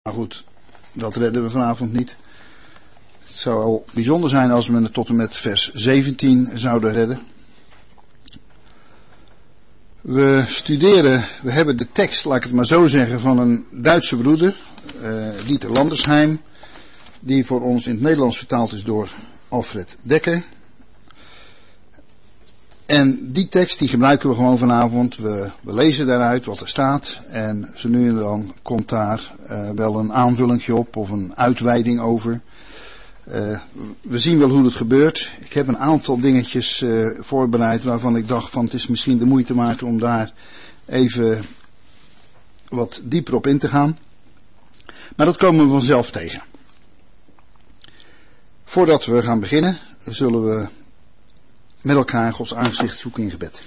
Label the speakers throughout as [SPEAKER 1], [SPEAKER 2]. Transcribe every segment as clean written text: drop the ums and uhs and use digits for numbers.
[SPEAKER 1] Maar goed, dat redden we vanavond niet. Het zou al bijzonder zijn als we het tot en met vers 17 zouden redden. We hebben de tekst, laat ik het maar zo zeggen, van een Duitse broeder, Dieter Landersheim, die voor ons in het Nederlands vertaald is door Alfred Dekker. En die tekst die gebruiken we gewoon vanavond. We lezen daaruit wat er staat. En zo nu en dan komt daar wel een aanvullingje op of een uitweiding over. We zien wel hoe het gebeurt. Ik heb een aantal dingetjes voorbereid waarvan ik dacht van het is misschien de moeite waard om daar even wat dieper op in te gaan. Maar dat komen we vanzelf tegen. Voordat we gaan beginnen zullen we met elkaar Gods aangezicht zoeken in gebed.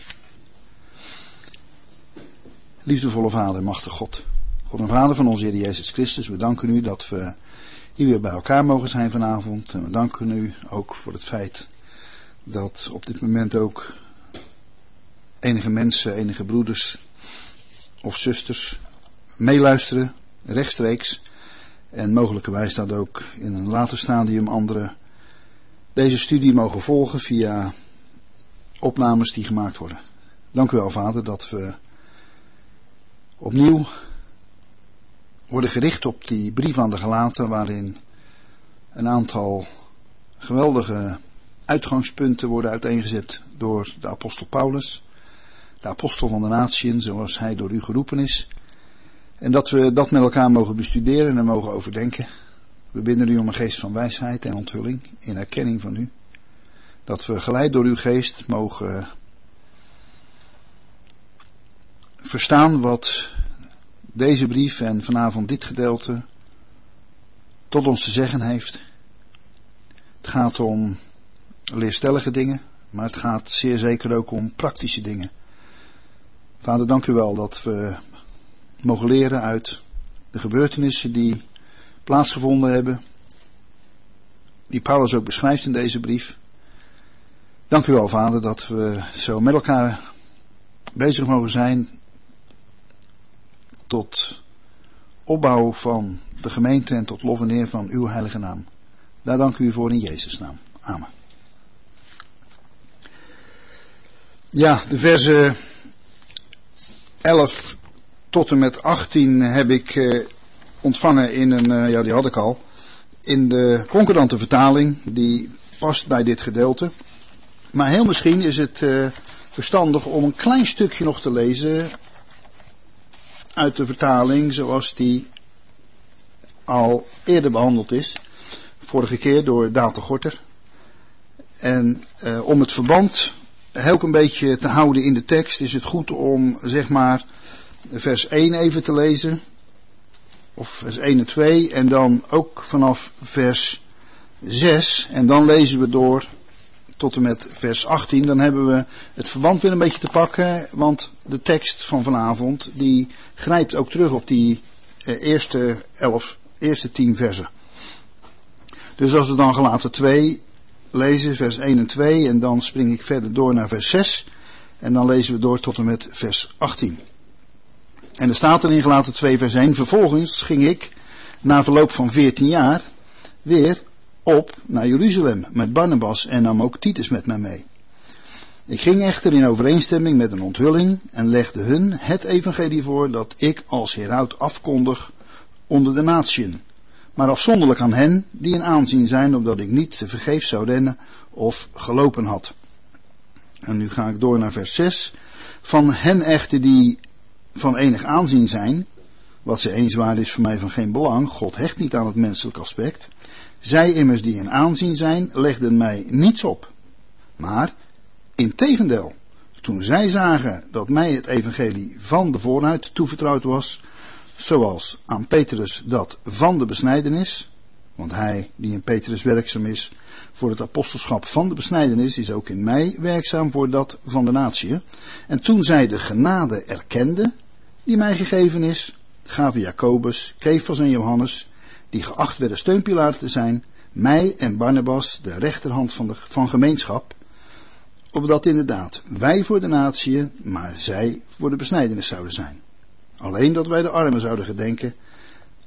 [SPEAKER 1] Liefdevolle Vader, machtige God. God en Vader van onze Heer Jezus Christus, we danken u dat we hier weer bij elkaar mogen zijn vanavond. En we danken u ook voor het feit dat op dit moment ook enige mensen, enige broeders of zusters meeluisteren, rechtstreeks. En mogelijkerwijs dat ook in een later stadium anderen deze studie mogen volgen via opnames die gemaakt worden. Dank u wel, Vader, dat we opnieuw worden gericht op die brief aan de Galaten, waarin een aantal geweldige uitgangspunten worden uiteengezet door de apostel Paulus, de apostel van de natieën, zoals hij door u geroepen is. En dat we dat met elkaar mogen bestuderen en mogen overdenken. We bidden u om een geest van wijsheid en onthulling in erkenning van u. Dat we geleid door uw geest mogen verstaan wat deze brief en vanavond dit gedeelte tot ons te zeggen heeft. Het gaat om leerstellige dingen, maar het gaat zeer zeker ook om praktische dingen. Vader, dank u wel dat we mogen leren uit de gebeurtenissen die plaatsgevonden hebben, die Paulus ook beschrijft in deze brief. Dank u wel, Vader, dat we zo met elkaar bezig mogen zijn tot opbouw van de gemeente en tot lof en eer van uw heilige naam. Daar dank u voor in Jezus' naam. Amen. Ja, de versen 11 tot en met 18 heb ik ontvangen in een, die had ik al, in de concordante vertaling, die past bij dit gedeelte. Maar heel misschien is het verstandig om een klein stukje nog te lezen uit de vertaling zoals die al eerder behandeld is. Vorige keer door Daan de Gorter. En om het verband ook een beetje te houden in de tekst is het goed om zeg maar vers 1 even te lezen. Of vers 1 en 2 en dan ook vanaf vers 6 en dan lezen we door tot en met vers 18. Dan hebben we het verband weer een beetje te pakken, want de tekst van vanavond die grijpt ook terug op die eerste 10 versen. Dus als we dan Galaten 2 lezen, vers 1 en 2 en dan spring ik verder door naar vers 6 en dan lezen we door tot en met vers 18. En er staat er in Galaten 2 vers 1, vervolgens ging ik na verloop van 14 jaar weer op naar Jeruzalem met Barnabas en nam ook Titus met mij mee. Ik ging echter in overeenstemming met een onthulling en legde hun het evangelie voor dat ik als heraut afkondig onder de natieën, maar afzonderlijk aan hen die in aanzien zijn, opdat ik niet te vergeefs zou rennen of gelopen had. En nu ga ik door naar vers 6. Van hen echter die van enig aanzien zijn, wat ze eens waar is voor mij van geen belang, God hecht niet aan het menselijk aspect. Zij immers die in aanzien zijn, legden mij niets op. Maar, integendeel, toen zij zagen dat mij het evangelie van de vooruit toevertrouwd was, zoals aan Petrus dat van de besnijdenis, want hij die in Petrus werkzaam is voor het apostelschap van de besnijdenis, is ook in mij werkzaam voor dat van de natieën. En toen zij de genade erkenden, die mij gegeven is, gaven Jacobus, Kefas en Johannes, die geacht werden steunpilaar te zijn, mij en Barnabas de rechterhand van gemeenschap, opdat inderdaad wij voor de natieën, maar zij voor de besnijdenis zouden zijn. Alleen dat wij de armen zouden gedenken,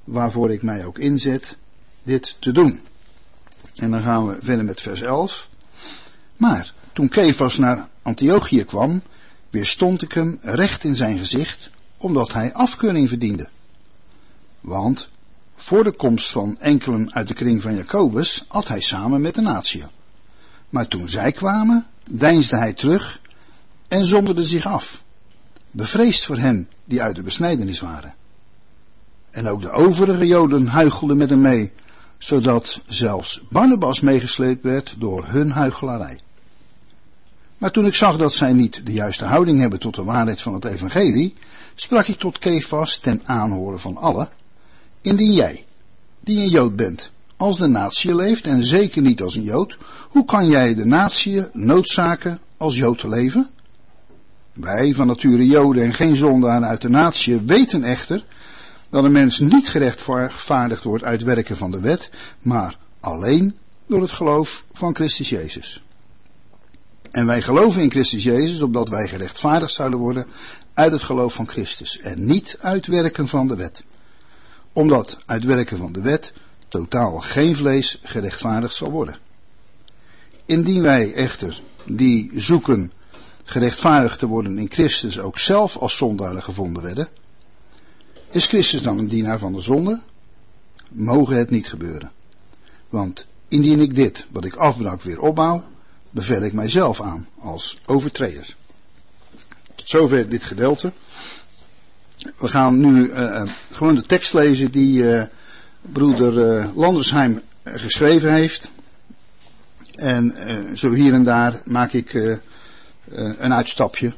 [SPEAKER 1] waarvoor ik mij ook inzet, dit te doen. En dan gaan we verder met vers 11. Maar toen Kefas naar Antiochië kwam, weerstond ik hem recht in zijn gezicht, omdat hij afkeuring verdiende. Want voor de komst van enkelen uit de kring van Jacobus at hij samen met de natieën. Maar toen zij kwamen, deinsde hij terug en zonderde zich af, bevreesd voor hen die uit de besnijdenis waren. En ook de overige Joden huichelden met hem mee, zodat zelfs Barnabas meegesleept werd door hun huichelarij. Maar toen ik zag dat zij niet de juiste houding hebben tot de waarheid van het evangelie, sprak ik tot Kefas ten aanhoren van allen: indien jij, die een Jood bent, als de natie leeft en zeker niet als een Jood, hoe kan jij de natie noodzaken als Jood te leven? Wij, van nature Joden en geen zondaren uit de natie, weten echter dat een mens niet gerechtvaardigd wordt uit werken van de wet, maar alleen door het geloof van Christus Jezus. En wij geloven in Christus Jezus, opdat wij gerechtvaardigd zouden worden uit het geloof van Christus en niet uit werken van de wet. Omdat uit werken van de wet totaal geen vlees gerechtvaardigd zal worden. Indien wij echter, die zoeken gerechtvaardigd te worden in Christus, ook zelf als zondaren gevonden werden, is Christus dan een dienaar van de zonde? Mogen het niet gebeuren. Want indien ik dit, wat ik afbrak, weer opbouw, beveel ik mijzelf aan als overtreder. Tot zover dit gedeelte. We gaan nu gewoon de tekst lezen die broeder Landersheim geschreven heeft. En zo hier en daar maak ik een uitstapje.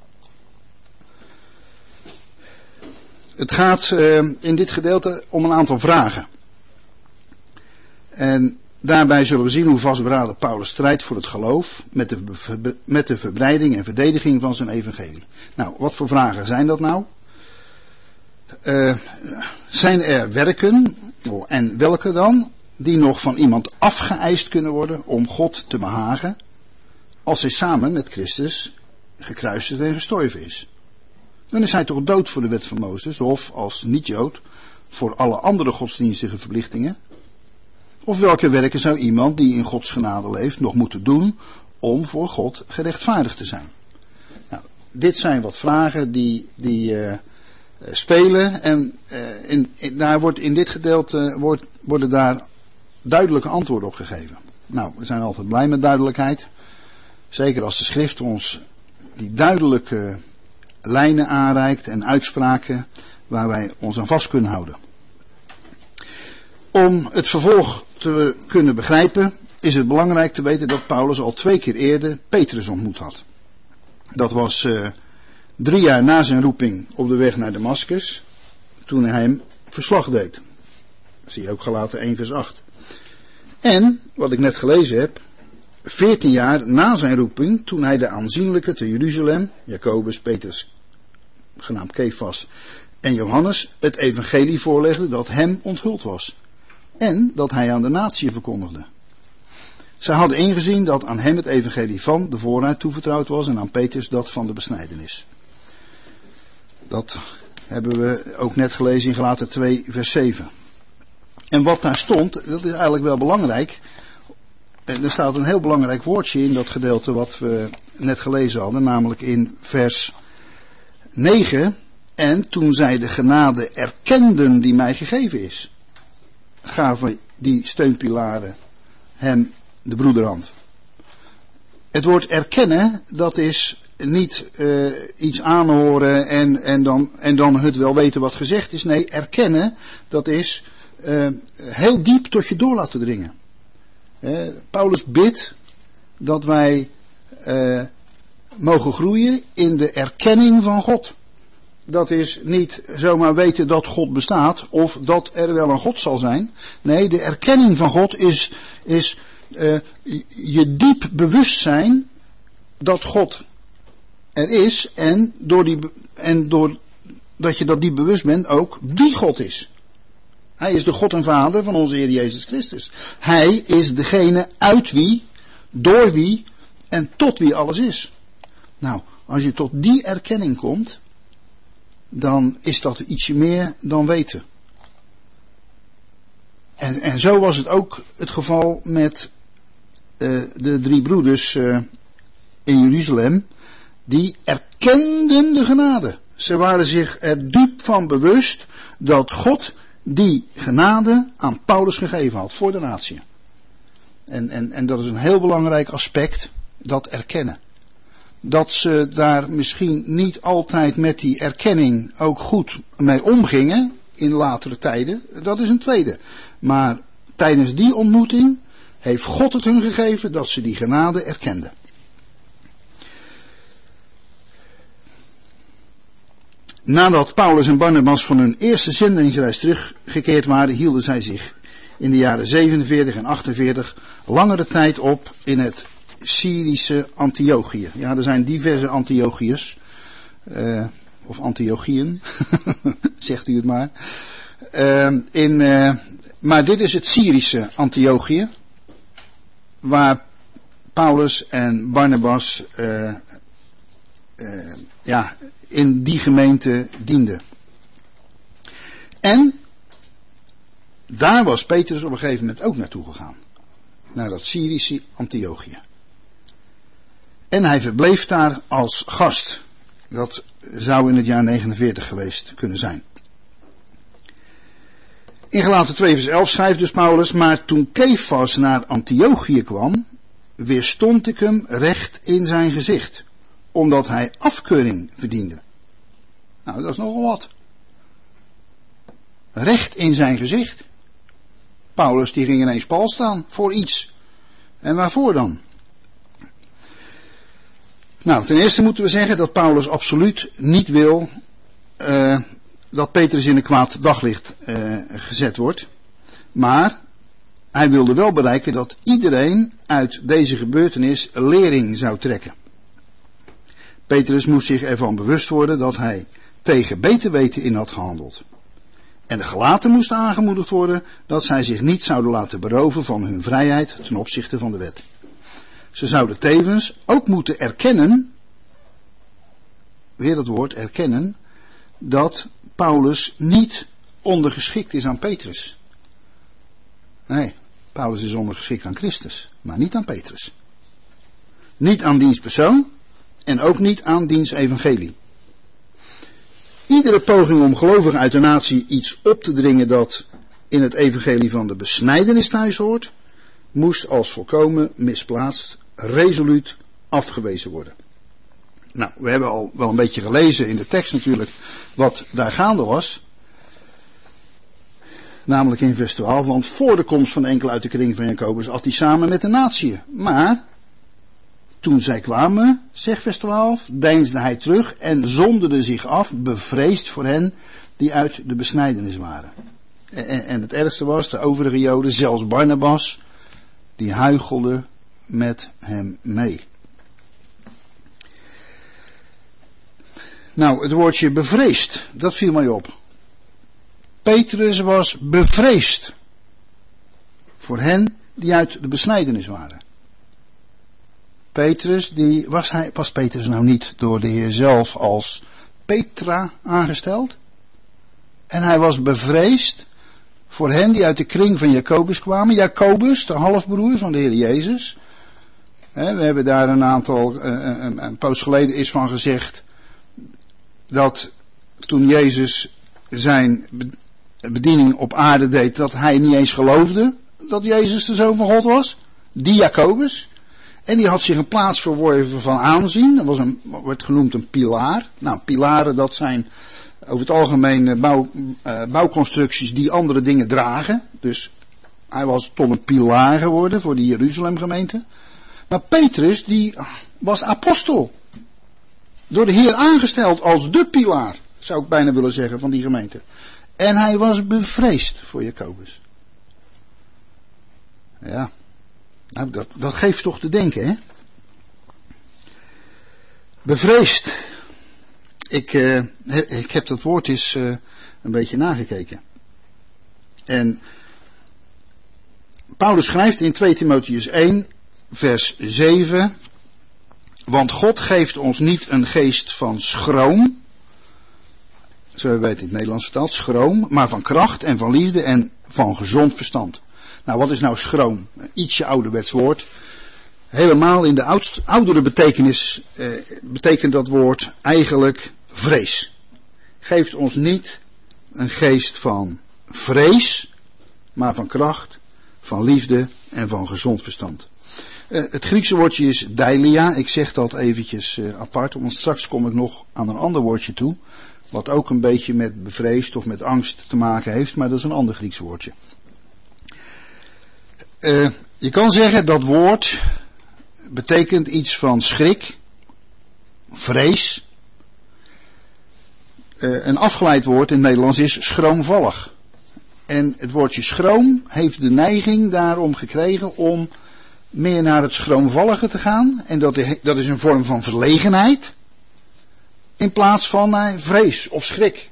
[SPEAKER 1] Het gaat in dit gedeelte om een aantal vragen. En daarbij zullen we zien hoe vastberaden Paulus strijdt voor het geloof met de verbreiding en verdediging van zijn evangelie. Nou, wat voor vragen zijn dat nou? Zijn er werken, en welke dan, die nog van iemand afgeëist kunnen worden om God te behagen, als hij samen met Christus gekruisigd en gestorven is? Dan is hij toch dood voor de wet van Mozes, of als niet-Jood voor alle andere godsdienstige verplichtingen? Of welke werken zou iemand die in Gods genade leeft nog moeten doen om voor God gerechtvaardigd te zijn? Nou, dit zijn wat vragen die spelen en daar wordt in dit gedeelte worden daar duidelijke antwoorden op gegeven. Nou, we zijn altijd blij met duidelijkheid. Zeker als de schrift ons die duidelijke lijnen aanreikt en uitspraken waar wij ons aan vast kunnen houden. Om het vervolg te kunnen begrijpen is het belangrijk te weten dat Paulus al 2 keer eerder Petrus ontmoet had. Dat was 3 jaar na zijn roeping op de weg naar Damascus, toen hij hem verslag deed. Dat zie je ook Galaten 1 vers 8. En, wat ik net gelezen heb, 14 jaar na zijn roeping, toen hij de aanzienlijke te Jeruzalem, Jacobus, Petrus, genaamd Kefas, en Johannes, het evangelie voorlegde dat hem onthuld was. En dat hij aan de natie verkondigde. Zij hadden ingezien dat aan hem het evangelie van de voorraad toevertrouwd was en aan Petrus dat van de besnijdenis. Dat hebben we ook net gelezen in Galaten 2 vers 7. En wat daar stond, dat is eigenlijk wel belangrijk. En er staat een heel belangrijk woordje in dat gedeelte wat we net gelezen hadden, namelijk in vers 9. En toen zij de genade erkenden die mij gegeven is, gaven die steunpilaren hem de broederhand. Het woord erkennen, dat is niet iets aanhoren en dan het wel weten wat gezegd is. Nee, erkennen, dat is heel diep tot je door laten dringen. Paulus bidt dat wij mogen groeien in de erkenning van God. Dat is niet zomaar weten dat God bestaat of dat er wel een God zal zijn. Nee, de erkenning van God is je diep bewustzijn dat God er is en doordat je dat diep bewust bent ook die God is. Hij is de God en Vader van onze Heer Jezus Christus. Hij is degene uit wie, door wie en tot wie alles is. Nou, als je tot die erkenning komt, dan is dat ietsje meer dan weten. En zo was het ook het geval met de 3 broeders in Jeruzalem. Die erkenden de genade. Ze waren zich er diep van bewust dat God die genade aan Paulus gegeven had voor de natie. En dat is een heel belangrijk aspect, dat erkennen. Dat ze daar misschien niet altijd met die erkenning ook goed mee omgingen in latere tijden, dat is een tweede. Maar tijdens die ontmoeting heeft God het hun gegeven dat ze die genade erkenden. Nadat Paulus en Barnabas van hun eerste zendingsreis teruggekeerd waren, hielden zij zich in de jaren 47 en 48 langere tijd op in het Syrische Antiochië. Ja, er zijn diverse Antiochiërs, of Antiochieën, zegt u het maar. Maar dit is het Syrische Antiochië, waar Paulus en Barnabas in die gemeente dienden. En daar was Petrus op een gegeven moment ook naartoe gegaan. Naar dat Syrische Antiochië. En hij verbleef daar als gast. Dat zou in het jaar 49 geweest kunnen zijn. In Galaten 2 vers 11 schrijft dus Paulus: maar toen Kefas naar Antiochië kwam, weerstond ik hem recht in zijn gezicht, omdat hij afkeuring verdiende. Nou, dat is nogal wat. Recht in zijn gezicht. Paulus die ging ineens pal staan voor iets. En waarvoor dan? Nou, ten eerste moeten we zeggen dat Paulus absoluut niet wil dat Petrus in een kwaad daglicht gezet wordt. Maar hij wilde wel bereiken dat iedereen uit deze gebeurtenis lering zou trekken. Petrus moest zich ervan bewust worden dat hij tegen beter weten in had gehandeld. En de gelaten moesten aangemoedigd worden dat zij zich niet zouden laten beroven van hun vrijheid ten opzichte van de wet. Ze zouden tevens ook moeten erkennen, weer dat woord erkennen, dat Paulus niet ondergeschikt is aan Petrus. Nee, Paulus is ondergeschikt aan Christus, maar niet aan Petrus. Niet aan diens persoon en ook niet aan diens evangelie. Iedere poging om gelovigen uit de natie iets op te dringen dat in het evangelie van de besnijdenis thuis hoort, moest als volkomen misplaatst, resoluut afgewezen worden. Nou, we hebben al wel een beetje gelezen in de tekst natuurlijk wat daar gaande was. Namelijk in vers 12, want voor de komst van enkele uit de kring van Jacobus at hij samen met de natie. Maar toen zij kwamen, zegt vers 12, deinsde hij terug en zonderde zich af, bevreesd voor hen die uit de besnijdenis waren. En het ergste was, de overige Joden, zelfs Barnabas, die huichelden met hem mee. Nou, het woordje bevreesd, dat viel mij op. Petrus was bevreesd voor hen die uit de besnijdenis waren. Petrus, was Petrus nou niet door de Heer zelf als Petra aangesteld? En hij was bevreesd voor hen die uit de kring van Jacobus kwamen. Jacobus, de halfbroer van de Heer Jezus. We hebben daar een poos geleden is van gezegd dat toen Jezus zijn bediening op aarde deed, dat hij niet eens geloofde dat Jezus de Zoon van God was. Die Jacobus. En die had zich een plaats verworven van aanzien. Dat werd genoemd een pilaar. Nou, pilaren, dat zijn over het algemeen bouwconstructies die andere dingen dragen. Dus hij was tot een pilaar geworden voor de Jeruzalem-gemeente. Maar Petrus, die was apostel. Door de Heer aangesteld als de pilaar, zou ik bijna willen zeggen, van die gemeente. En hij was bevreesd voor Jacobus. Ja, nou, dat geeft toch te denken, hè? Bevreesd. Ik heb dat woord eens een beetje nagekeken. En Paulus schrijft in 2 Timotheüs 1, vers 7... Want God geeft ons niet een geest van schroom. zo hebben wij het in het Nederlands vertaald, schroom, maar van kracht en van liefde en van gezond verstand. Nou, wat is nou schroom? Een ietsje ouderwets woord. Helemaal in de oudere betekenis betekent dat woord eigenlijk vrees. Geeft ons niet een geest van vrees, maar van kracht, van liefde en van gezond verstand. Het Griekse woordje is deilia. Ik zeg dat eventjes apart, want straks kom ik nog aan een ander woordje toe. Wat ook een beetje met bevreesd of met angst te maken heeft, maar dat is een ander Grieks woordje. Je kan zeggen dat woord betekent iets van schrik, vrees. Een afgeleid woord in het Nederlands is schroomvallig. En het woordje schroom heeft de neiging daarom gekregen om meer naar het schroomvallige te gaan. En dat is een vorm van verlegenheid. In plaats van vrees of schrik.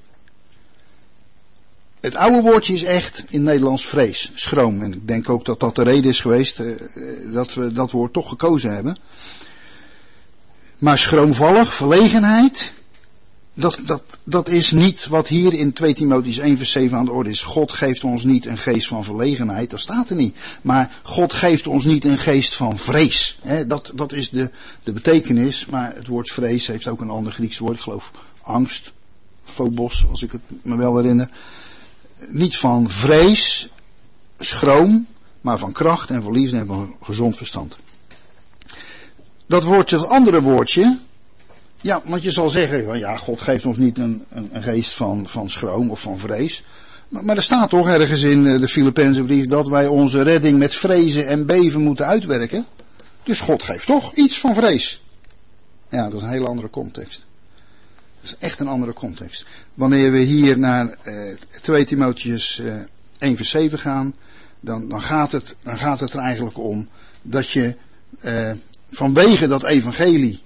[SPEAKER 1] Het oude woordje is echt in het Nederlands vrees, schroom. En ik denk ook dat dat de reden is geweest dat we dat woord toch gekozen hebben. Maar schroomvallig, verlegenheid, dat is niet wat hier in 2 Timotheüs 1 vers 7 aan de orde is. God geeft ons niet een geest van verlegenheid, dat staat er niet. Maar God geeft ons niet een geest van vrees. Dat is de betekenis, maar het woord vrees heeft ook een ander Grieks woord, ik geloof angst, phobos, als ik het me wel herinner. Niet van vrees, schroom, maar van kracht en van liefde en van gezond verstand. Dat woordje, het andere woordje, ja, want je zal zeggen, ja, God geeft ons niet een geest van schroom of van vrees. Maar er staat toch ergens in de Filippenzenbrief dat wij onze redding met vrezen en beven moeten uitwerken. Dus God geeft toch iets van vrees. Ja, dat is een hele andere context. Dat is echt een andere context. Wanneer we hier naar 2 Timotheüs 1 vers 7 gaan, dan gaat het er eigenlijk om dat je vanwege dat evangelie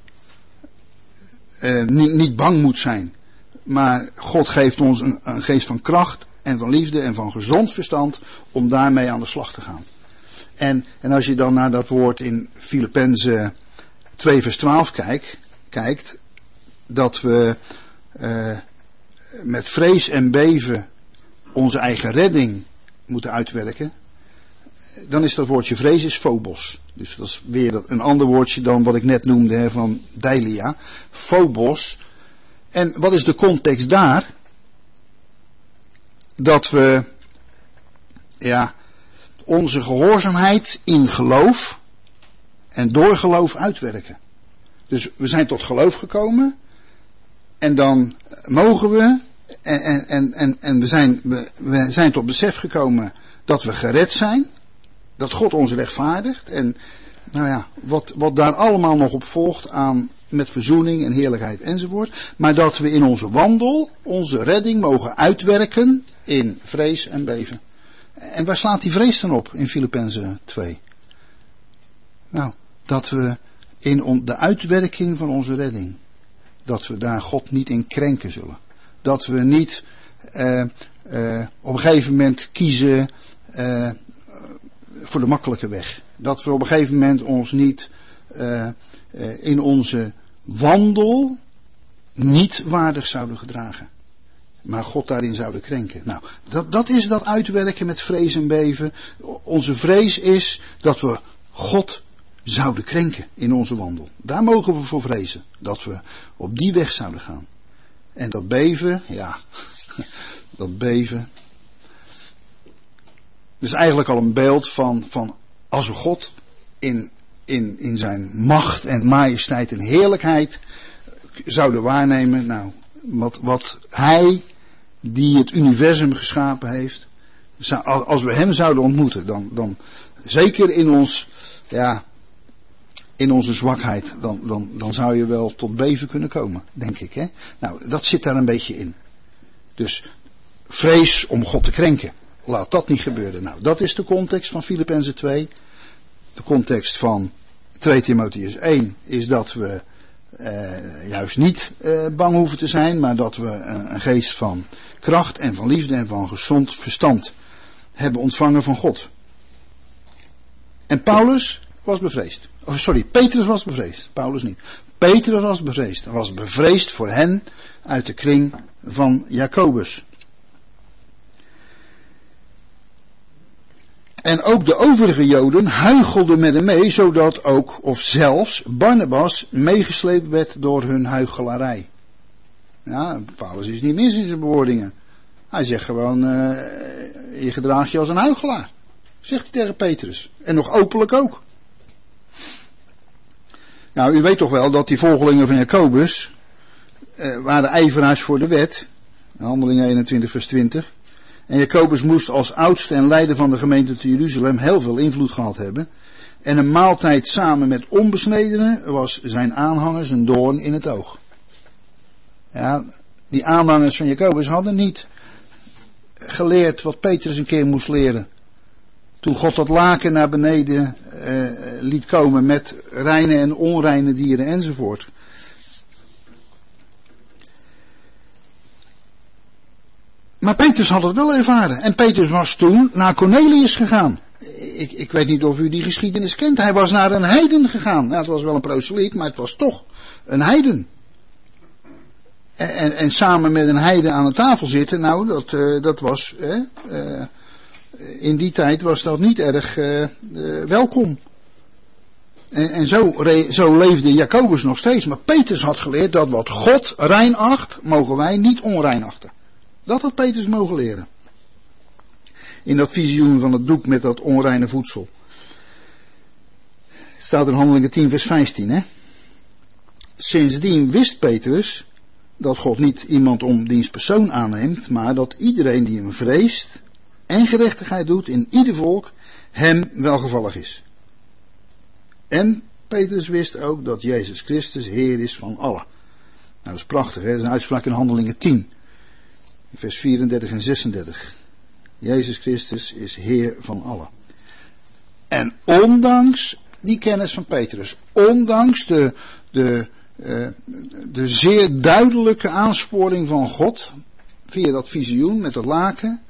[SPEAKER 1] niet bang moet zijn. Maar God geeft ons een geest van kracht en van liefde en van gezond verstand om daarmee aan de slag te gaan. En als je dan naar dat woord in Filippenzen 2 vers 12 kijkt, dat we met vrees en beven onze eigen redding moeten uitwerken, dan is dat woordje vrees is phobos. Dus dat is weer een ander woordje dan wat ik net noemde van deilia. Phobos. En wat is de context daar? Dat we onze gehoorzaamheid in geloof en door geloof uitwerken. Dus we zijn tot geloof gekomen en dan mogen we en we zijn tot besef gekomen dat we gered zijn. Dat God ons rechtvaardigt. En wat daar allemaal nog op volgt aan met verzoening en heerlijkheid enzovoort. Maar dat we in onze wandel onze redding mogen uitwerken in vrees en beven. En waar slaat die vrees dan op in Filippenzen 2? Nou, dat we in de uitwerking van onze redding, dat we daar God niet in krenken zullen. Dat we niet op een gegeven moment kiezen voor de makkelijke weg. Dat we op een gegeven moment ons niet in onze wandel niet waardig zouden gedragen. Maar God daarin zouden krenken. Nou, dat is dat uitwerken met vrees en beven. Onze vrees is dat we God zouden krenken in onze wandel. Daar mogen we voor vrezen. Dat we op die weg zouden gaan. En dat beven, dat beven. Dat is eigenlijk al een beeld van als we God in zijn macht en majesteit en heerlijkheid zouden waarnemen. Nou, wat hij die het universum geschapen heeft, als we hem zouden ontmoeten, dan zeker in onze zwakheid, dan zou je wel tot beven kunnen komen, denk ik. Hè? Nou, dat zit daar een beetje in. Dus vrees om God te krenken. Laat dat niet gebeuren. Nou, dat is de context van Filippenzen 2. De context van 2 Timotheüs 1 is dat we juist niet bang hoeven te zijn, maar dat we een geest van kracht en van liefde en van gezond verstand hebben ontvangen van God. En Paulus was bevreesd. Petrus was bevreesd. Paulus niet. Petrus was bevreesd. Hij was bevreesd voor hen uit de kring van Jacobus. En ook de overige Joden huichelden met hem mee, zodat ook, of zelfs, Barnabas meegesleept werd door hun huichelarij. Ja, Paulus is niet mis in zijn bewoordingen. Hij zegt gewoon, je gedraagt je als een huichelaar. Zegt hij tegen Petrus. En nog openlijk ook. Nou, u weet toch wel dat die volgelingen van Jacobus waren ijveraars voor de wet. Handelingen 21 vers 20. En Jacobus moest als oudste en leider van de gemeente te Jeruzalem heel veel invloed gehad hebben. En een maaltijd samen met onbesnedenen was zijn aanhangers een doorn in het oog. Ja, die aanhangers van Jacobus hadden niet geleerd wat Petrus een keer moest leren. Toen God dat laken naar beneden liet komen met reine en onreine dieren enzovoort. Maar Petrus had het wel ervaren. En Petrus was toen naar Cornelius gegaan. Ik weet niet of u die geschiedenis kent. Hij was naar een heiden gegaan. Nou, het was wel een proseliet, maar het was toch een heiden. En samen met een heiden aan de tafel zitten, nou, dat was... in die tijd was dat niet erg welkom. En zo leefde Jacobus nog steeds. Maar Petrus had geleerd dat wat God rein acht, mogen wij niet onrein achten. Dat had Petrus mogen leren. In dat visioen van het doek met dat onreine voedsel. Het staat in Handelingen 10 vers 15. Hè? Sindsdien wist Petrus dat God niet iemand om diens persoon aanneemt, maar dat iedereen die hem vreest en gerechtigheid doet in ieder volk hem welgevallig is. En Petrus wist ook dat Jezus Christus Heer is van allen. Nou, dat is prachtig, hè? Dat is een uitspraak in Handelingen 10. Vers 34 en 36. Jezus Christus is Heer van allen. En ondanks die kennis van Petrus, ondanks de zeer duidelijke aansporing van God, via dat visioen met dat laken,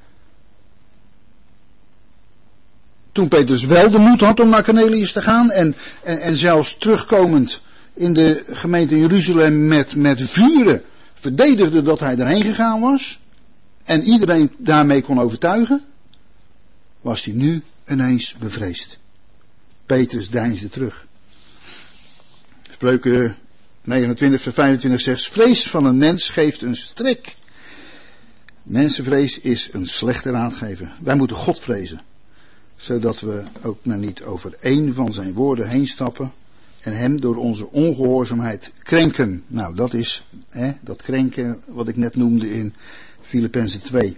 [SPEAKER 1] toen Petrus wel de moed had om naar Cornelius te gaan en zelfs terugkomend in de gemeente Jeruzalem met vuren verdedigde dat hij erheen gegaan was en iedereen daarmee kon overtuigen, was hij nu ineens bevreesd. Petrus deinsde terug. Spreuken 29 vers 25 zegt, vrees van een mens geeft een strik. Mensenvrees is een slechte raadgever. Wij moeten God vrezen, zodat we ook maar niet over één van zijn woorden heen stappen en hem door onze ongehoorzaamheid krenken. Nou, dat is dat krenken wat ik net noemde in Filippenzen 2.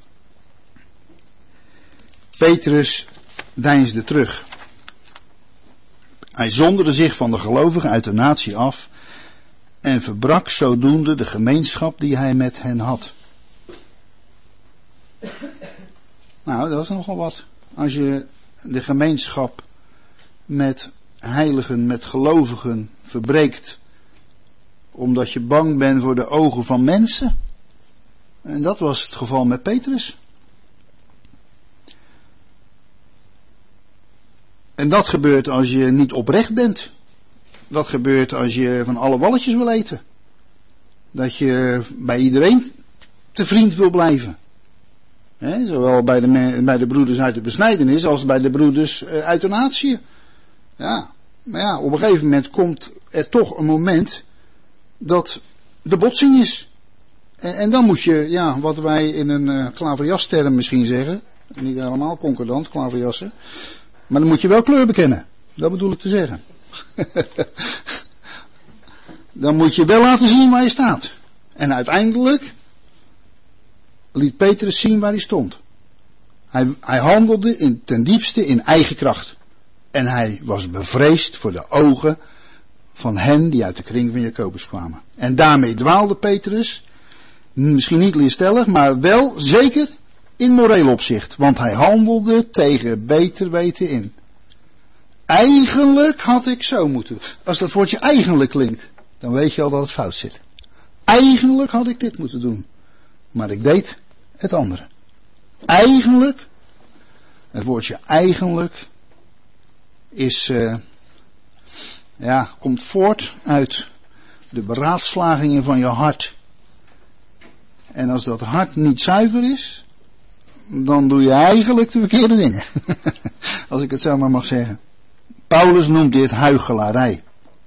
[SPEAKER 1] Petrus deinsde terug. Hij zonderde zich van de gelovigen uit de natie af en verbrak zodoende de gemeenschap die hij met hen had. Nou, dat is nogal wat. Als je de gemeenschap met heiligen, met gelovigen verbreekt, omdat je bang bent voor de ogen van mensen. En dat was het geval met Petrus. En dat gebeurt als je niet oprecht bent. Dat gebeurt als je van alle walletjes wil eten. Dat je bij iedereen te vriend wil blijven. Zowel bij de broeders uit de besnijdenis als bij de broeders uit de natie. Ja, maar ja, op een gegeven moment komt er toch een moment dat de botsing is. En dan moet je, ja, wat wij in een klaverjasterm misschien zeggen, niet helemaal concordant, klaverjassen, maar dan moet je wel kleur bekennen. Dat bedoel ik te zeggen. Dan moet je wel laten zien waar je staat. En uiteindelijk liet Petrus zien waar hij stond. Hij handelde ten diepste in eigen kracht. En hij was bevreesd voor de ogen van hen die uit de kring van Jacobus kwamen. En daarmee dwaalde Petrus, misschien niet leerstellig, maar wel zeker in moreel opzicht. Want hij handelde tegen beter weten in. Eigenlijk had ik zo moeten doen. Als dat woordje eigenlijk klinkt, dan weet je al dat het fout zit. Eigenlijk had ik dit moeten doen. Maar ik deed het andere. Eigenlijk, het woordje eigenlijk is, komt voort uit de beraadslagingen van je hart. En als dat hart niet zuiver is, dan doe je eigenlijk de verkeerde dingen. Als ik het zo maar mag zeggen. Paulus noemt dit huichelarij.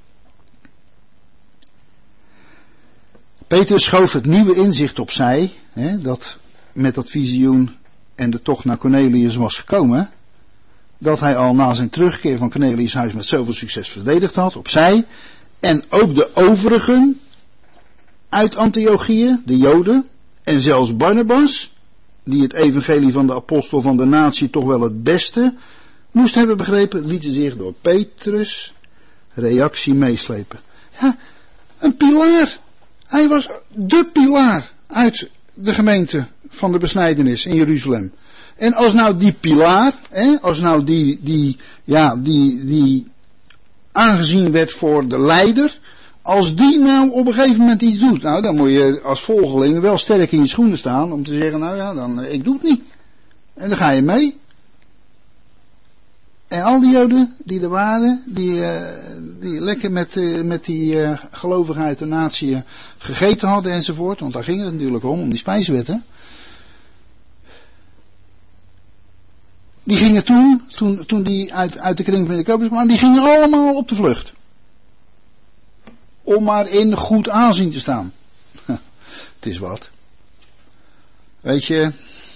[SPEAKER 1] Petrus schoof het nieuwe inzicht opzij, dat met dat visioen en de tocht naar Cornelius was gekomen, dat hij al na zijn terugkeer van Cornelius' huis met zoveel succes verdedigd had, opzij. En ook de overigen uit Antiochië, de Joden, en zelfs Barnabas, die het evangelie van de apostel van de natie toch wel het beste moest hebben begrepen, lieten zich door Petrus' reactie meeslepen. Ja, een pilaar. Hij was de pilaar uit de gemeente van de besnijdenis in Jeruzalem. En als nou die pilaar, als nou die aangezien werd voor de leider, als die nou op een gegeven moment iets doet, nou dan moet je als volgeling wel sterk in je schoenen staan om te zeggen, nou ja, dan ik doe het niet. En dan ga je mee. En al die Joden die er waren, die lekker met die gelovigen uit de natie gegeten hadden enzovoort, want daar ging het natuurlijk om die spijswetten. Die gingen toen die uit de kring van Jacobus kwamen, die gingen allemaal op de vlucht. Om maar in goed aanzien te staan. Het is wat. Weet je,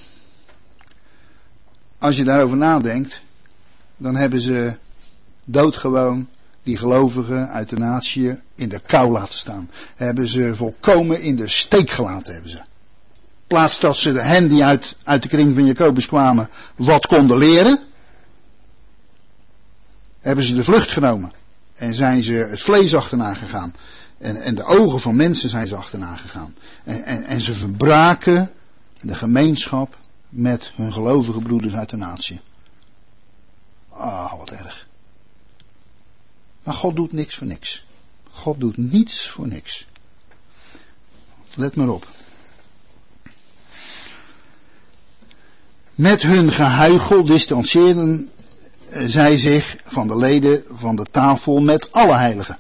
[SPEAKER 1] als je daarover nadenkt, dan hebben ze doodgewoon die gelovigen uit de natie in de kou laten staan. Hebben ze volkomen in de steek gelaten, hebben ze. In plaats dat ze hen die uit de kring van Jacobus kwamen wat konden leren, hebben ze de vlucht genomen. En zijn ze het vlees achterna gegaan. En de ogen van mensen zijn ze achterna gegaan. En ze verbraken de gemeenschap met hun gelovige broeders uit de natie. Ah, wat erg. Maar God doet niks voor niks. God doet niets voor niks. Let maar op. Met hun gehuichel distancieerden zij zich van de leden van de tafel met alle heiligen.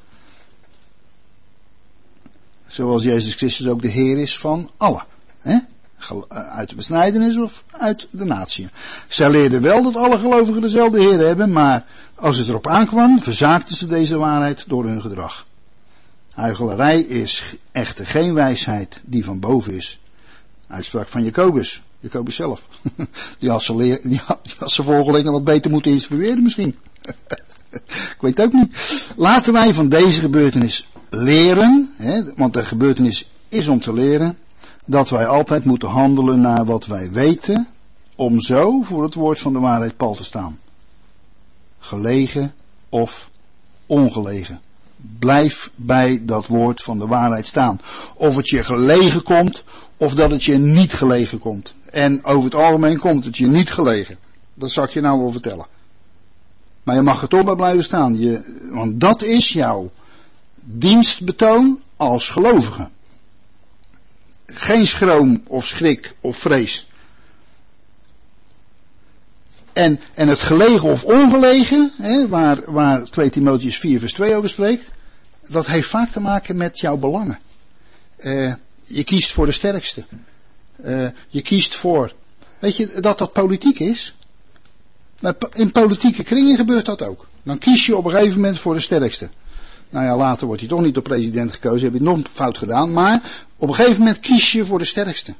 [SPEAKER 1] Zoals Jezus Christus ook de Heer is van allen. Uit de besnijdenis of uit de natie. Zij leerden wel dat alle gelovigen dezelfde Heer hebben, maar als het erop aankwam, verzaakten ze deze waarheid door hun gedrag. Huichelarij is echter geen wijsheid die van boven is. Uitspraak van Jacobus zelf. Die had zijn volgelingen wat beter moeten instrueren misschien. Ik weet ook niet. Laten wij van deze gebeurtenis leren, want de gebeurtenis is om te leren, dat wij altijd moeten handelen naar wat wij weten, om zo voor het woord van de waarheid pal te staan. Gelegen of ongelegen. Blijf bij dat woord van de waarheid staan. Of het je gelegen komt, of dat het je niet gelegen komt. En over het algemeen komt het je niet gelegen. Dat zal ik je nou wel vertellen. Maar je mag er toch bij blijven staan. Want dat is jouw dienstbetoon als gelovige. Geen schroom of schrik of vrees. En het gelegen of ongelegen, waar 2 Timotheüs 4 vers 2 over spreekt, dat heeft vaak te maken met jouw belangen. Je kiest voor de sterkste. Je kiest voor... Weet je dat politiek is? In politieke kringen gebeurt dat ook. Dan kies je op een gegeven moment voor de sterkste. Nou ja, later wordt hij toch niet door president gekozen, heb je het nog fout gedaan. Maar op een gegeven moment kies je voor de sterkste.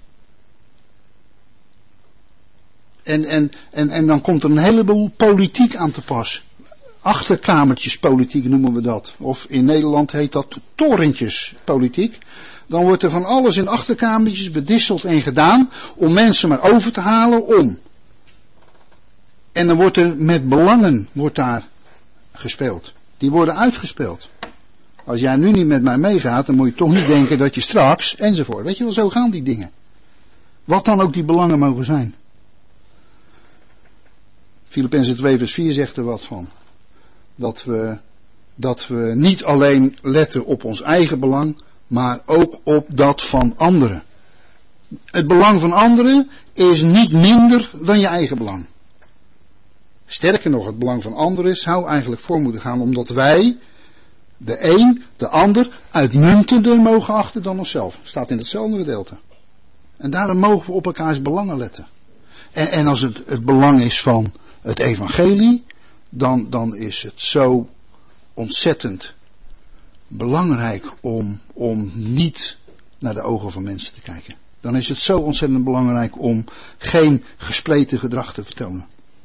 [SPEAKER 1] En dan komt er een heleboel politiek aan te pas. Achterkamertjespolitiek noemen we dat. Of in Nederland heet dat torentjespolitiek. Dan wordt er van alles in achterkamertjes bedisseld en gedaan om mensen maar over te halen om. En dan wordt er met belangen daar gespeeld. Die worden uitgespeeld. Als jij nu niet met mij meegaat, dan moet je toch niet denken dat je straks, enzovoort. Weet je wel, zo gaan die dingen. Wat dan ook die belangen mogen zijn. Filippenzen 2 vers 4 zegt er wat van. Dat we niet alleen letten op ons eigen belang, maar ook op dat van anderen. Het belang van anderen is niet minder dan je eigen belang. Sterker nog, het belang van anderen zou eigenlijk voor moeten gaan, omdat wij de een, de ander, uitmuntender mogen achten dan onszelf. Staat in hetzelfde gedeelte. En daarom mogen we op elkaars belangen letten. En als het belang is van het evangelie, dan is het zo ontzettend belangrijk om niet naar de ogen van mensen te kijken. Dan is het zo ontzettend belangrijk om geen gespleten gedrag te vertonen.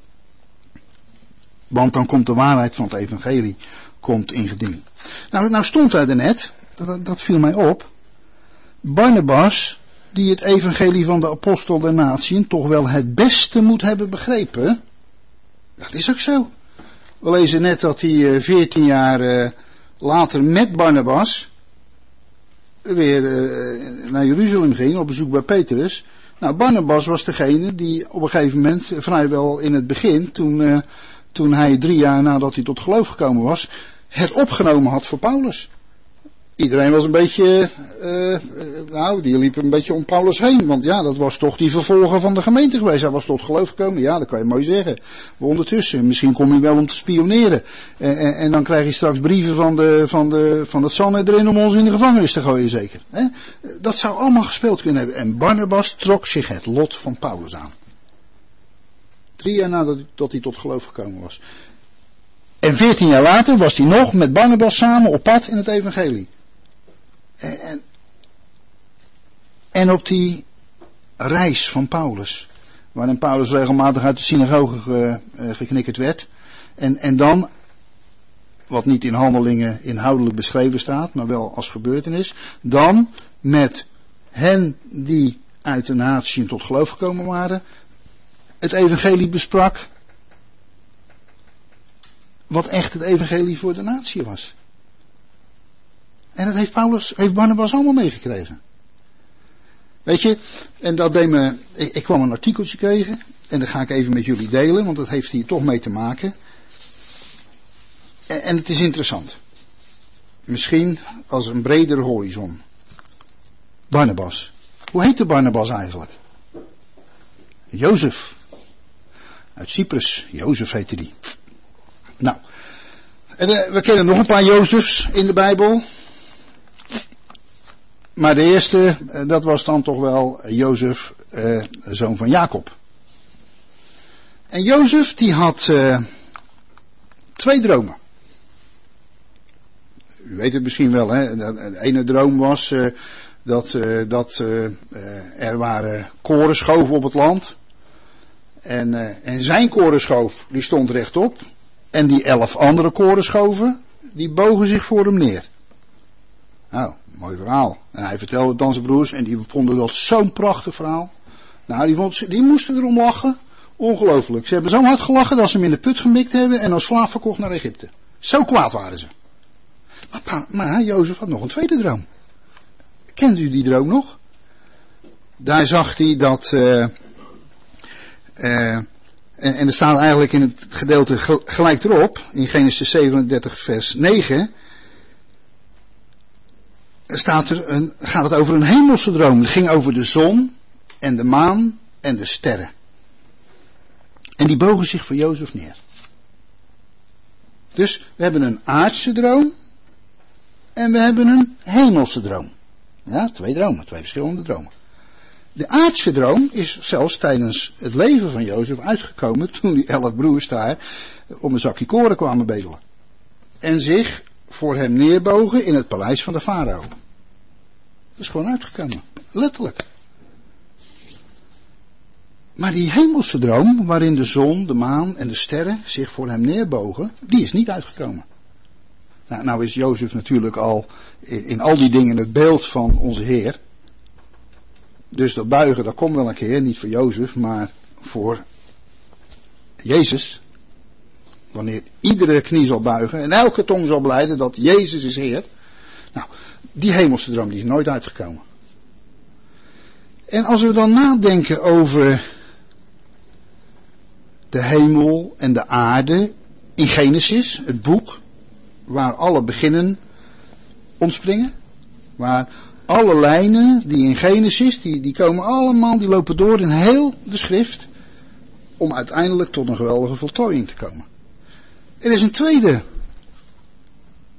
[SPEAKER 1] Want dan komt de waarheid van het evangelie in geding. Nou stond daar net, dat viel mij op, Barnabas, die het evangelie van de apostel der natieën toch wel het beste moet hebben begrepen. Dat is ook zo. We lezen net dat hij 14 jaar later met Barnabas weer naar Jeruzalem ging op bezoek bij Petrus. Nou, Barnabas was degene die op een gegeven moment, vrijwel in het begin, toen hij 3 jaar nadat hij tot geloof gekomen was, het opgenomen had voor Paulus. Iedereen was een beetje, die liep een beetje om Paulus heen. Want ja, dat was toch die vervolger van de gemeente geweest. Hij was tot geloof gekomen. Ja, dat kan je mooi zeggen. Maar ondertussen, misschien kom je wel om te spioneren. En dan krijg je straks brieven van het Sanhedrin om ons in de gevangenis te gooien, zeker. Dat zou allemaal gespeeld kunnen hebben. En Barnabas trok zich het lot van Paulus aan. 3 jaar nadat hij tot geloof gekomen was. En 14 jaar later was hij nog met Barnabas samen op pad in het evangelie. En op die reis van Paulus, waarin Paulus regelmatig uit de synagoge geknikkerd werd. En dan, wat niet in Handelingen inhoudelijk beschreven staat, maar wel als gebeurtenis, dan met hen die uit de natieën tot geloof gekomen waren, het evangelie besprak, wat echt het evangelie voor de natie was. En dat heeft Barnabas allemaal meegekregen. Weet je, en dat deed me, ik kwam een artikeltje tegen, en dat ga ik even met jullie delen, want dat heeft hier toch mee te maken. En het is interessant. Misschien als een bredere horizon. Barnabas. Hoe heette Barnabas eigenlijk? Jozef. Uit Cyprus. Jozef heette die. Nou, en we kennen nog een paar Jozefs in de Bijbel. Maar de eerste, dat was dan toch wel Jozef, zoon van Jacob. En Jozef die had 2 dromen. U weet het misschien wel, hè. De ene droom was dat er waren korenschoven op het land. En zijn korenschoof die stond rechtop. En die 11 andere korenschoven, die bogen zich voor hem neer. Nou, mooi verhaal. En hij vertelde het aan zijn broers en die vonden dat zo'n prachtig verhaal. Nou, die moesten erom lachen. Ongelooflijk. Ze hebben zo hard gelachen dat ze hem in de put gemikt hebben en als slaaf verkocht naar Egypte. Zo kwaad waren ze. Maar Jozef had nog een tweede droom. Kent u die droom nog? Daar zag hij dat... En er staat eigenlijk in het gedeelte gelijk erop, in Genesis 37 vers 9, gaat het over een hemelse droom. Het ging over de zon en de maan en de sterren. En die bogen zich voor Jozef neer. Dus we hebben een aardse droom en we hebben een hemelse droom. Ja, 2 dromen, 2 verschillende dromen. De aardse droom is zelfs tijdens het leven van Jozef uitgekomen toen die 11 broers daar om een zakje koren kwamen bedelen. En zich voor hem neerbogen in het paleis van de farao. Dat is gewoon uitgekomen. Letterlijk. Maar die hemelse droom, waarin de zon, de maan en de sterren zich voor hem neerbogen, die is niet uitgekomen. Nou is Jozef natuurlijk al in al die dingen het beeld van onze Heer. Dus dat buigen, dat komt wel een keer, niet voor Jozef, maar voor Jezus. Wanneer iedere knie zal buigen en elke tong zal belijden dat Jezus is Heer. Nou, die hemelse droom die is nooit uitgekomen. En als we dan nadenken over de hemel en de aarde in Genesis, het boek waar alle beginnen ontspringen, waar alle lijnen die in Genesis, die komen allemaal, die lopen door in heel de schrift, om uiteindelijk tot een geweldige voltooiing te komen. Er is een tweede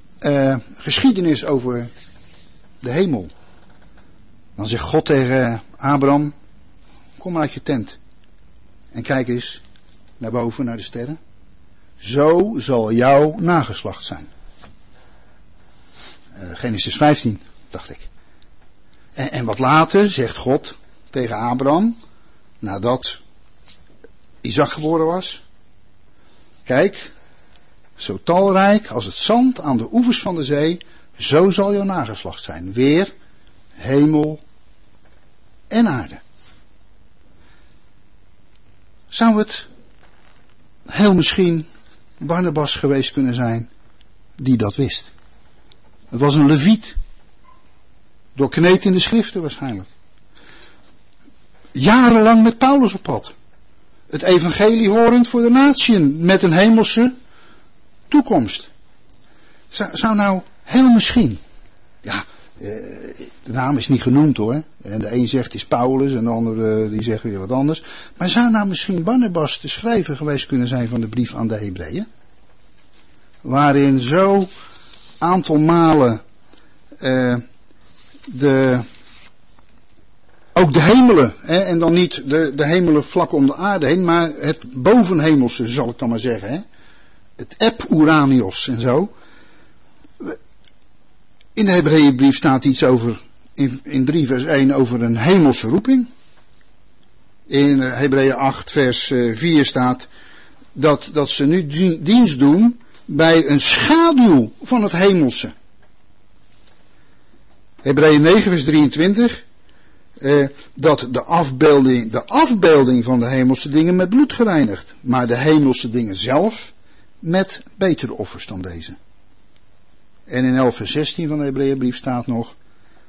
[SPEAKER 1] geschiedenis over de hemel. Dan zegt God tegen Abraham, kom uit je tent. En kijk eens naar boven, naar de sterren. Zo zal jouw nageslacht zijn. Genesis 15, dacht ik. En wat later zegt God tegen Abraham, nadat Isaac geboren was. Kijk, zo talrijk als het zand aan de oevers van de zee, zo zal jouw nageslacht zijn. Weer hemel en aarde. Zou het heel misschien Barnabas geweest kunnen zijn die dat wist? Het was een leviet. Doorkneed in de schriften waarschijnlijk. Jarenlang met Paulus op pad. Het evangelie horend voor de natieën met een hemelse toekomst. Zou nou heel misschien, ja, de naam is niet genoemd hoor. En de een zegt is Paulus en de ander die zegt weer wat anders. Maar zou nou misschien Barnabas de schrijver geweest kunnen zijn van de brief aan de Hebreeën? Waarin zo aantal malen ook de hemelen, en dan niet de hemelen vlak om de aarde heen, maar het bovenhemelse zal ik dan maar zeggen. Hè? Het Ep-Uranios en zo. In de Hebreeënbrief staat iets over, in 3 vers 1 over een hemelse roeping. In Hebreeën 8 vers 4 staat dat ze nu dienst doen bij een schaduw van het hemelse. Hebreeën 9 vers 23. Dat de afbeelding van de hemelse dingen met bloed gereinigd. Maar de hemelse dingen zelf met betere offers dan deze. En in 11 vers 16 van de Hebreeënbrief staat nog.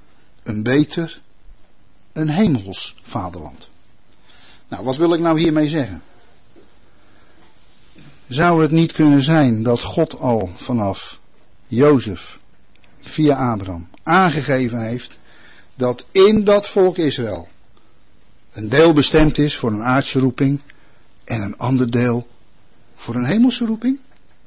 [SPEAKER 1] Een hemels vaderland. Nou, wat wil ik nou hiermee zeggen? Zou het niet kunnen zijn dat God al vanaf Jozef via Abraham aangegeven heeft dat in dat volk Israël een deel bestemd is voor een aardse roeping en een ander deel voor een hemelse roeping?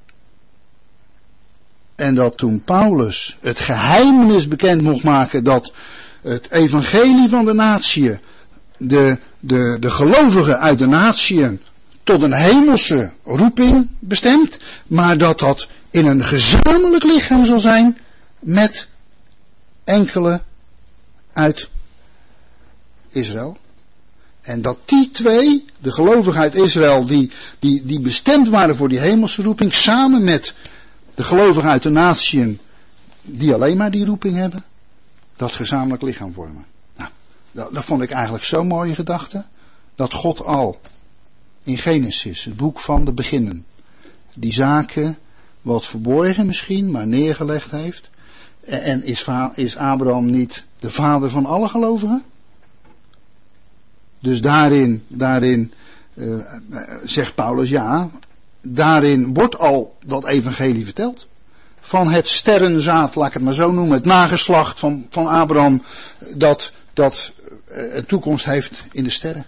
[SPEAKER 1] En dat toen Paulus het geheimenis bekend mocht maken dat het evangelie van de natieën, de gelovigen uit de natieën tot een hemelse roeping bestemt, maar dat in een gezamenlijk lichaam zal zijn met enkele uit Israël. En dat die twee, de gelovigen uit Israël die bestemd waren voor die hemelse roeping, samen met de gelovigen uit de natieën die alleen maar die roeping hebben, dat gezamenlijk lichaam vormen. Nou, dat vond ik eigenlijk zo'n mooie gedachte, dat God al in Genesis, het boek van de beginnen, die zaken wat verborgen misschien, maar neergelegd heeft. En is Abraham niet de vader van alle gelovigen? Dus daarin zegt Paulus, ja, daarin wordt al dat evangelie verteld. Van het sterrenzaad, laat ik het maar zo noemen, het nageslacht van Abraham, dat een toekomst heeft in de sterren.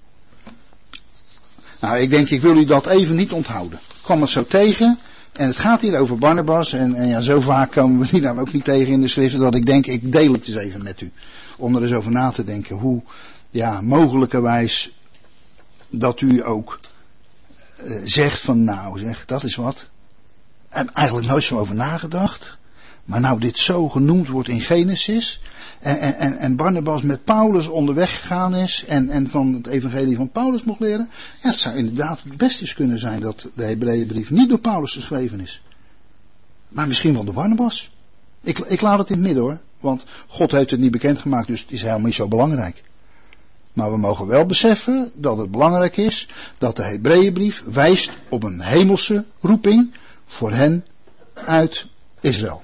[SPEAKER 1] Nou, ik denk, ik wil u dat even niet onthouden. Ik kwam het zo tegen. En het gaat hier over Barnabas. En ja, zo vaak komen we die dan ook niet tegen in de schriften. Dat ik denk, ik deel het eens even met u. Om er eens over na te denken. Hoe, ja, mogelijkerwijs dat u ook zegt van, nou zeg, dat is wat. En eigenlijk nooit zo over nagedacht. Maar nou dit zo genoemd wordt in Genesis. En Barnabas met Paulus onderweg gegaan is. En van het evangelie van Paulus mocht leren. Ja, het zou inderdaad het beste eens kunnen zijn dat de Hebreeënbrief niet door Paulus geschreven is. Maar misschien wel door Barnabas. Ik laat het in het midden hoor. Want God heeft het niet bekendgemaakt, dus het is helemaal niet zo belangrijk. Maar we mogen wel beseffen dat het belangrijk is dat de Hebreeënbrief wijst op een hemelse roeping voor hen uit Israël.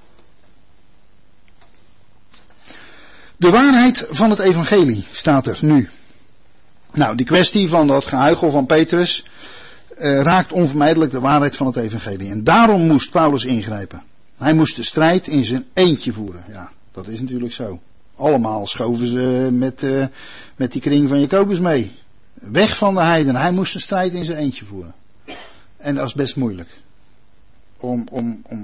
[SPEAKER 1] De waarheid van het evangelie staat er nu. Nou, die kwestie van dat gehuichel van Petrus raakt onvermijdelijk de waarheid van het evangelie. En daarom moest Paulus ingrijpen. Hij moest de strijd in zijn eentje voeren. Ja, dat is natuurlijk zo. Allemaal schoven ze met die kring van Jacobus mee. Weg van de heiden. Hij moest de strijd in zijn eentje voeren. En dat is best moeilijk.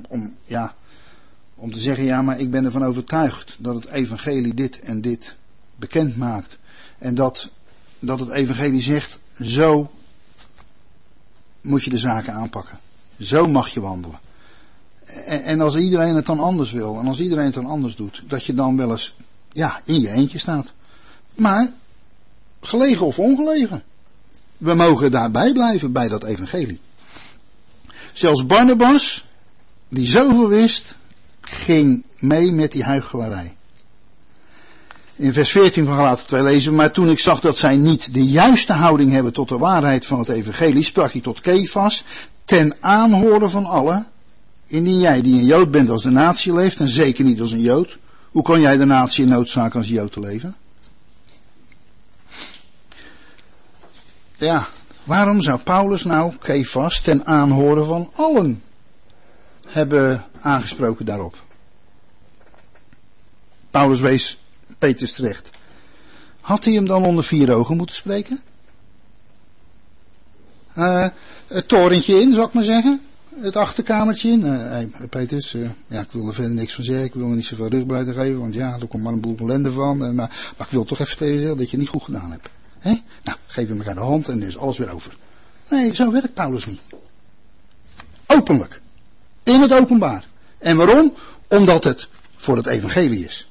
[SPEAKER 1] Om te zeggen, ja, maar ik ben ervan overtuigd dat het evangelie dit en dit bekend maakt. En dat het evangelie zegt, zo moet je de zaken aanpakken. Zo mag je wandelen. En als iedereen het dan anders wil, en als iedereen het dan anders doet, dat je dan wel eens, in je eentje staat. Maar, gelegen of ongelegen, we mogen daarbij blijven bij dat evangelie. Zelfs Barnabas, die zoveel wist, ging mee met die huichelarij. In vers 14 van Galaten 2 lezen we, maar toen ik zag dat zij niet de juiste houding hebben tot de waarheid van het evangelie, sprak ik tot Kefas, ten aanhoren van allen, indien jij die een Jood bent als de natie leeft, en zeker niet als een Jood, hoe kan jij de natie in noodzaak als Jood te leven? Ja, waarom zou Paulus nou Kefas ten aanhoren van allen hebben aangesproken daarop? Paulus wees Petrus terecht. Had hij hem dan onder 4 ogen moeten spreken? Het torentje in, zal ik maar zeggen. Het achterkamertje in. Petrus, ik wil er verder niks van zeggen. Ik wil er niet zoveel rugbaarheid aan geven. Want er komt maar een boel ellende van. Maar ik wil toch even tegen je zeggen dat je het niet goed gedaan hebt. He? Nou, geef hem elkaar de hand en dan is alles weer over. Nee, zo werkt Paulus niet. Openlijk. In het openbaar. En waarom? Omdat het voor het evangelie is.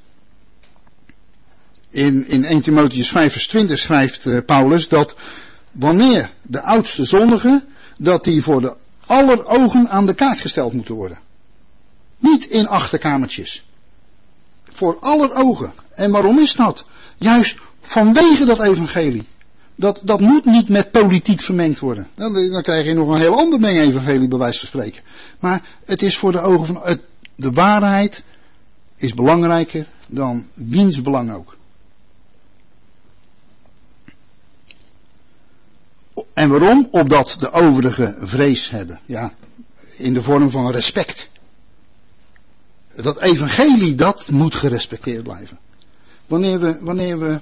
[SPEAKER 1] In 1 Timotheüs 5 vers 20 schrijft Paulus dat wanneer de oudste zondigen, dat die voor de aller ogen aan de kaak gesteld moeten worden. Niet in achterkamertjes. Voor aller ogen. En waarom is dat? Juist vanwege dat evangelie. Dat moet niet met politiek vermengd worden. Dan krijg je nog een heel ander meng-evangelie bij wijze van spreken. Maar het is voor de ogen van de waarheid is belangrijker dan wiens belang ook. En waarom? Opdat de overigen vrees hebben. Ja, in de vorm van respect. Dat evangelie, dat moet gerespecteerd blijven. Wanneer we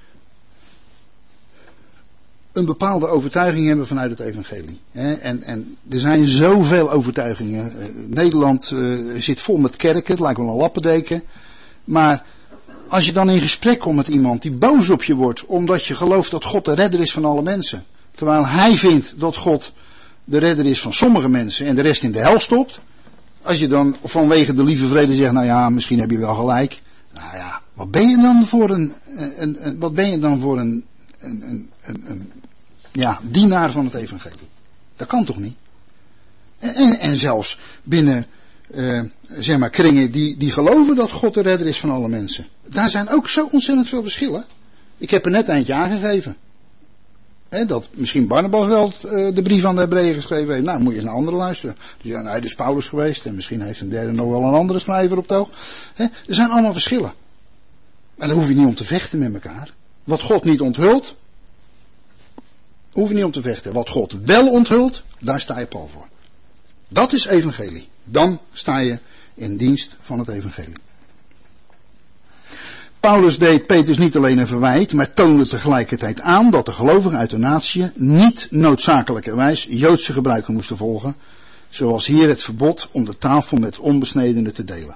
[SPEAKER 1] een bepaalde overtuiging hebben vanuit het evangelie. En er zijn zoveel overtuigingen. Nederland zit vol met kerken, het lijkt wel een lappendeken. Maar als je dan in gesprek komt met iemand die boos op je wordt, omdat je gelooft dat God de redder is van alle mensen. Terwijl hij vindt dat God de redder is van sommige mensen en de rest in de hel stopt. Als je dan vanwege de lieve vrede zegt, nou ja, misschien heb je wel gelijk. Nou ja, wat ben je dan voor een dienaar van het evangelie? Dat kan toch niet? En zelfs binnen kringen die geloven dat God de redder is van alle mensen. Daar zijn ook zo ontzettend veel verschillen. Ik heb er net eentje aangegeven. Dat misschien Barnabas wel de brief aan de Hebreeën geschreven heeft. Nou, moet je eens naar anderen luisteren. Dus hij is Paulus geweest. En misschien heeft een derde nog wel een andere schrijver op het oog. Er zijn allemaal verschillen. En daar hoef je niet om te vechten met elkaar. Wat God niet onthult, hoef je niet om te vechten. Wat God wel onthult, daar sta je pal voor. Dat is evangelie. Dan sta je in dienst van het evangelie. Paulus deed Petrus niet alleen een verwijt, maar toonde tegelijkertijd aan dat de gelovigen uit de natie niet noodzakelijkerwijs Joodse gebruiken moesten volgen, zoals hier het verbod om de tafel met onbesnedenen te delen.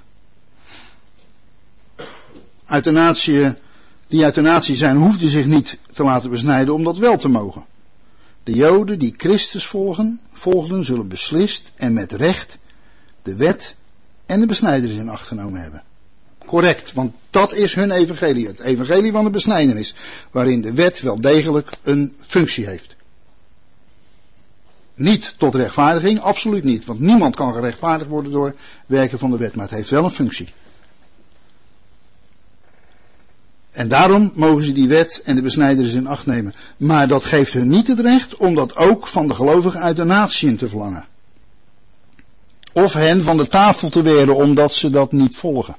[SPEAKER 1] Die uit de natie zijn, hoefden zich niet te laten besnijden om dat wel te mogen. De Joden die Christus volgden, zullen beslist en met recht de wet en de besnijdenis in acht genomen hebben. Correct, want dat is hun evangelie. Het evangelie van de besnijdenis, waarin de wet wel degelijk een functie heeft. Niet tot rechtvaardiging, absoluut niet. Want niemand kan gerechtvaardigd worden door werken van de wet, maar het heeft wel een functie. En daarom mogen ze die wet en de besnijdenis in acht nemen. Maar dat geeft hun niet het recht om dat ook van de gelovigen uit de natieën te verlangen. Of hen van de tafel te weren omdat ze dat niet volgen.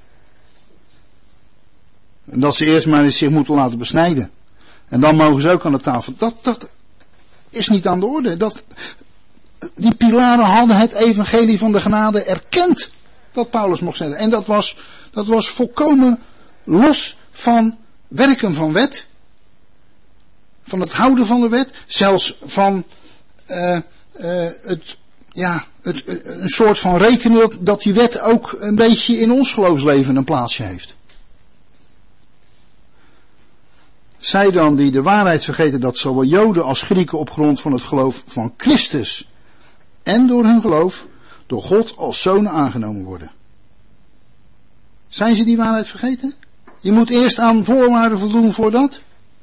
[SPEAKER 1] En dat ze eerst maar eens zich moeten laten besnijden. En dan mogen ze ook aan de tafel. Dat is niet aan de orde. Die pilaren hadden het evangelie van de genade erkend. Dat Paulus mocht zeggen. En dat was volkomen los van werken van wet. Van het houden van de wet. Zelfs van een soort van rekenen dat die wet ook een beetje in ons geloofsleven een plaatsje heeft. Zij dan die de waarheid vergeten dat zowel Joden als Grieken op grond van het geloof van Christus en door hun geloof door God als zonen aangenomen worden. Zijn ze die waarheid vergeten? Je moet eerst aan voorwaarden voldoen voor dat.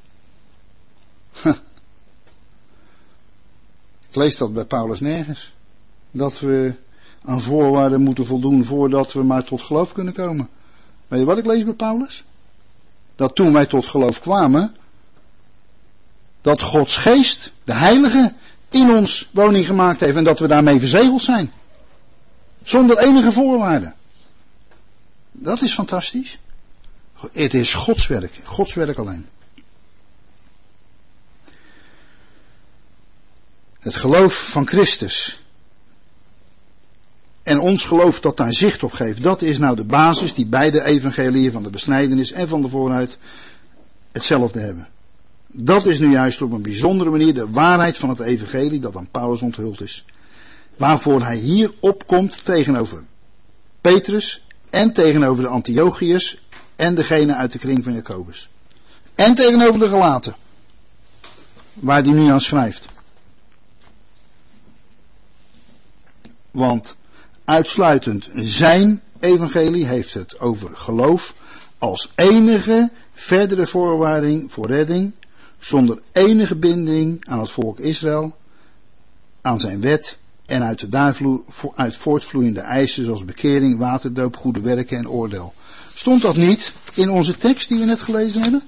[SPEAKER 1] Ik lees dat bij Paulus nergens. Dat we aan voorwaarden moeten voldoen voordat we maar tot geloof kunnen komen. Weet je wat ik lees bij Paulus? Dat toen wij tot geloof kwamen, dat Gods geest, de heilige, in ons woning gemaakt heeft en dat we daarmee verzegeld zijn. Zonder enige voorwaarden. Dat is fantastisch. Het is Gods werk alleen. Het geloof van Christus en ons geloof dat daar zicht op geeft, dat is nou de basis die beide evangeliën van de besnijdenis en van de vooruit hetzelfde hebben. Dat is nu juist op een bijzondere manier de waarheid van het evangelie dat aan Paulus onthuld is. Waarvoor hij hier opkomt tegenover Petrus en tegenover de Antiochiërs en degene uit de kring van Jacobus. En tegenover de Galaten, waar hij nu aan schrijft. Want uitsluitend zijn evangelie heeft het over geloof als enige verdere voorwaarding voor redding, zonder enige binding aan het volk Israël, aan zijn wet en uit voortvloeiende eisen zoals bekering, waterdoop, goede werken en oordeel. Stond dat niet in onze tekst die we net gelezen hebben?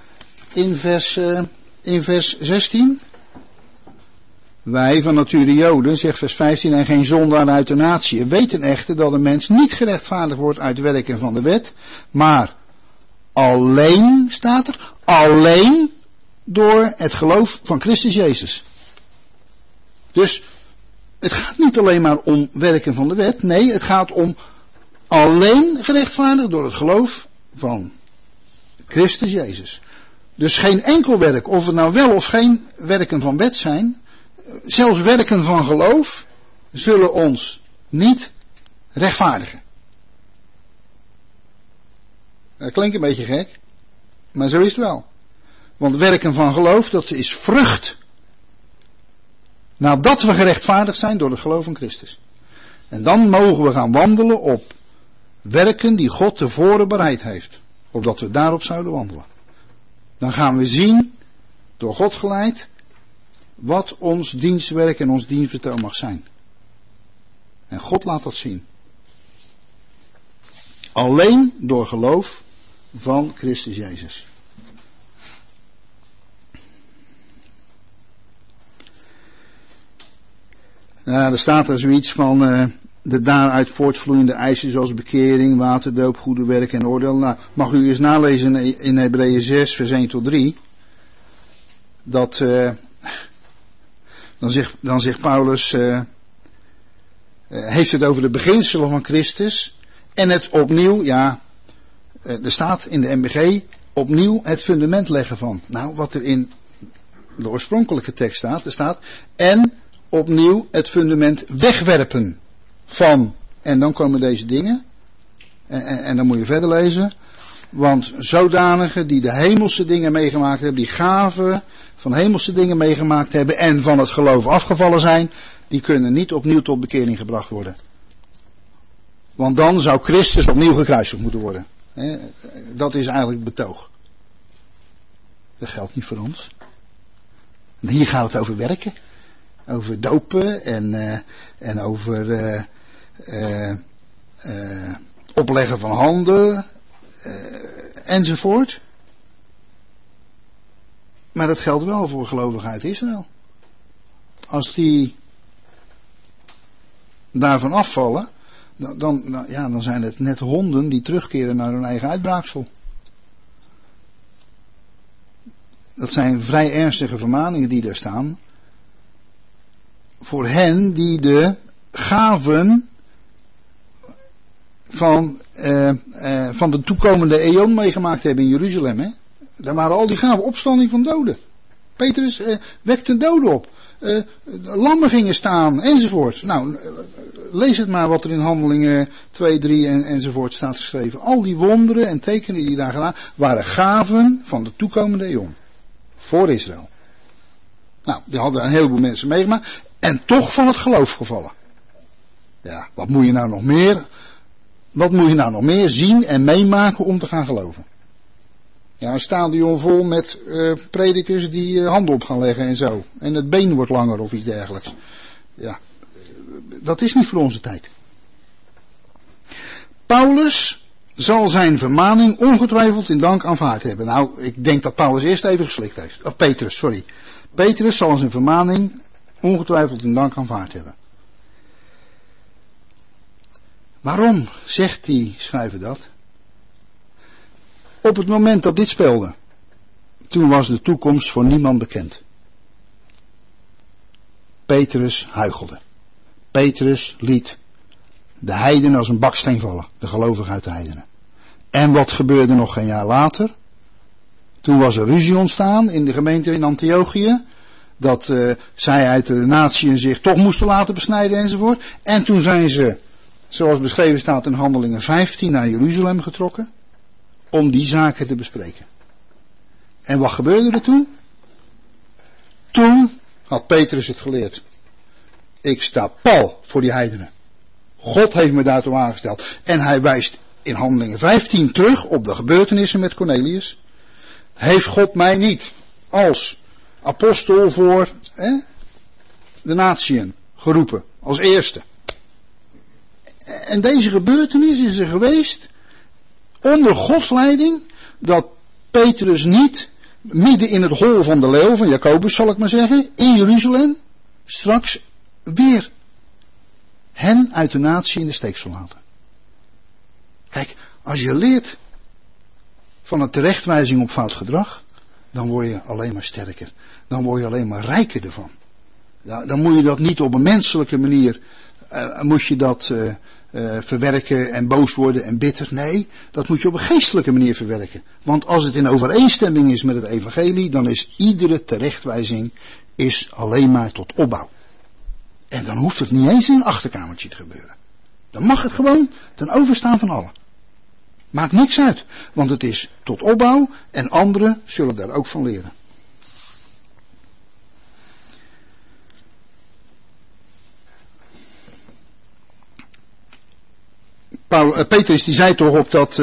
[SPEAKER 1] In vers 16? Wij van nature Joden, zegt vers 15, en geen zondaar uit de natie, weten echter dat een mens niet gerechtvaardigd wordt uit werken van de wet, maar alleen, staat er, alleen door het geloof van Christus Jezus. Dus het gaat niet alleen maar om werken van de wet, nee, het gaat om alleen gerechtvaardigd door het geloof van Christus Jezus. Dus geen enkel werk, of het nou wel of geen werken van wet zijn, zelfs werken van geloof, zullen ons niet rechtvaardigen. Dat klinkt een beetje gek, maar zo is het wel. Want werken van geloof, dat is vrucht. Nadat we gerechtvaardigd zijn door het geloof van Christus. En dan mogen we gaan wandelen op werken die God tevoren bereid heeft. Opdat we daarop zouden wandelen. Dan gaan we zien, door God geleid, wat ons dienstwerk en ons dienstbetoon mag zijn. En God laat dat zien. Alleen door geloof van Christus Jezus. Nou, er staat er zoiets van de daaruit voortvloeiende eisen zoals bekering, waterdoop, goede werk en oordeel. Nou, mag u eens nalezen in Hebreeën 6 vers 1 tot 3. Dat dan zegt Paulus, heeft het over de beginselen van Christus en het opnieuw, ja, er staat in de MBG, opnieuw het fundament leggen van. Nou, wat er in de oorspronkelijke tekst staat, er staat, en opnieuw het fundament wegwerpen van. En dan komen deze dingen, en dan moet je verder lezen, want zodanigen die de hemelse dingen meegemaakt hebben, die gaven van hemelse dingen meegemaakt hebben en van het geloof afgevallen zijn, die kunnen niet opnieuw tot bekering gebracht worden. Want dan zou Christus opnieuw gekruisigd moeten worden. Dat is eigenlijk het betoog. Dat geldt niet voor ons. Hier gaat het over werken. Over dopen en over opleggen van handen enzovoort. Maar dat geldt wel voor gelovigen uit Israël. Als die daarvan afvallen, dan zijn het net honden die terugkeren naar hun eigen uitbraaksel. Dat zijn vrij ernstige vermaningen die daar staan. Voor hen die de gaven van de toekomende eon meegemaakt hebben in Jeruzalem. Hè? Daar waren al die gaven, opstanding van doden. Petrus wekte doden op. Lammen gingen staan, enzovoort. Nou, lees het maar wat er in Handelingen 2, 3 enzovoort staat geschreven. Al die wonderen en tekenen die daar gedaan waren gaven van de toekomende eon. voor Israël. Nou, die hadden een heleboel mensen meegemaakt. En toch van het geloof gevallen. Ja, wat moet je nou nog meer? Wat moet je nou nog meer zien en meemaken om te gaan geloven? Ja, een stadion vol met predikers die handen op gaan leggen en zo. En het been wordt langer of iets dergelijks. Ja, dat is niet voor onze tijd. Paulus zal zijn vermaning ongetwijfeld in dank aanvaard hebben. Nou, ik denk dat Paulus eerst even geslikt heeft. Of Petrus, sorry. Petrus zal zijn vermaning ongetwijfeld in dank aanvaard hebben. Waarom zegt die schrijver dat? Op het moment dat dit speelde, toen was de toekomst voor niemand bekend. Petrus huichelde. Petrus liet de heidenen als een baksteen vallen, de gelovigen uit de heidenen. En wat gebeurde nog geen jaar later? Toen was er ruzie ontstaan in de gemeente in Antiochië, dat zij uit de natieën zich toch moesten laten besnijden enzovoort. En toen zijn ze, zoals beschreven staat in Handelingen 15, naar Jeruzalem getrokken, om die zaken te bespreken. En wat gebeurde er toen? Toen had Petrus het geleerd. Ik sta pal voor die heidenen. God heeft me daartoe aangesteld. En hij wijst in Handelingen 15 terug op de gebeurtenissen met Cornelius. Heeft God mij niet als apostel voor de natieën geroepen. Als eerste. En deze gebeurtenis is er geweest onder Gods leiding, dat Petrus niet midden in het hol van de leeuw van Jacobus, zal ik maar zeggen, in Jeruzalem, straks weer hen uit de natie in de steek zal laten. Kijk, als je leert van een terechtwijzing op fout gedrag, dan word je alleen maar sterker. Dan word je alleen maar rijker ervan. Ja, dan moet je dat niet op een menselijke manier, moet je dat verwerken en boos worden en bitter. Nee, dat moet je op een geestelijke manier verwerken. Want als het in overeenstemming is met het evangelie, dan is iedere terechtwijzing is alleen maar tot opbouw. En dan hoeft het niet eens in een achterkamertje te gebeuren. Dan mag het gewoon ten overstaan van allen. Maakt niks uit, want het is tot opbouw en anderen zullen daar ook van leren. Petrus die zei toch op dat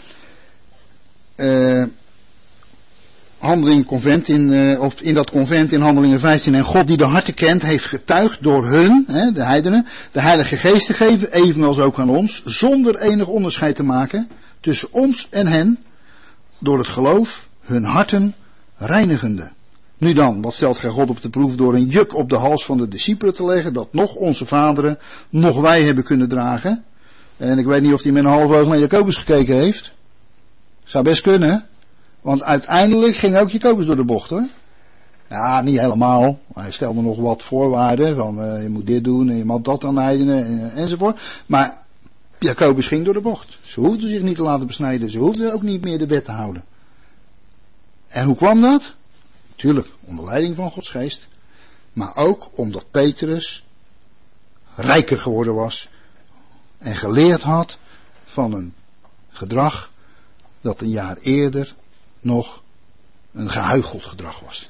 [SPEAKER 1] handeling convent of in dat convent in Handelingen 15, en God die de harten kent heeft getuigd door hun, de heidenen, de Heilige Geest te geven, evenals ook aan ons, zonder enig onderscheid te maken tussen ons en hen, door het geloof hun harten reinigende. Nu dan, wat stelt gij God op de proef door een juk op de hals van de discipelen te leggen, dat nog onze vaderen, nog wij hebben kunnen dragen? En ik weet niet of hij met een half oog naar Jacobus gekeken heeft. Zou best kunnen. Want uiteindelijk ging ook Jacobus door de bocht, hoor. Ja, niet helemaal. Hij stelde nog wat voorwaarden. Van je moet dit doen en je mag dat aanleiden enzovoort. Maar Jacobus ging door de bocht. Ze hoefden zich niet te laten besnijden. Ze hoefden ook niet meer de wet te houden. En hoe kwam dat? Tuurlijk, onder leiding van Gods geest. Maar ook omdat Petrus rijker geworden was. En geleerd had van een gedrag dat een jaar eerder nog een gehuicheld gedrag was.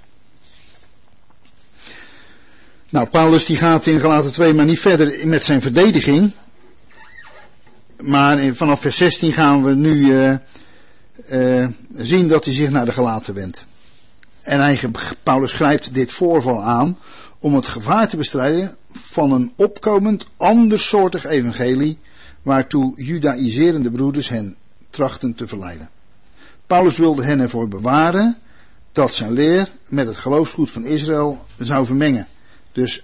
[SPEAKER 1] Nou, Paulus die gaat in Galaten 2 maar niet verder met zijn verdediging. Maar vanaf vers 16 gaan we nu zien dat hij zich naar de Galaten wendt. En Paulus grijpt dit voorval aan om het gevaar te bestrijden van een opkomend andersoortig evangelie, waartoe judaïserende broeders hen trachten te verleiden. Paulus wilde hen ervoor bewaren dat zijn leer met het geloofsgoed van Israël zou vermengen. Dus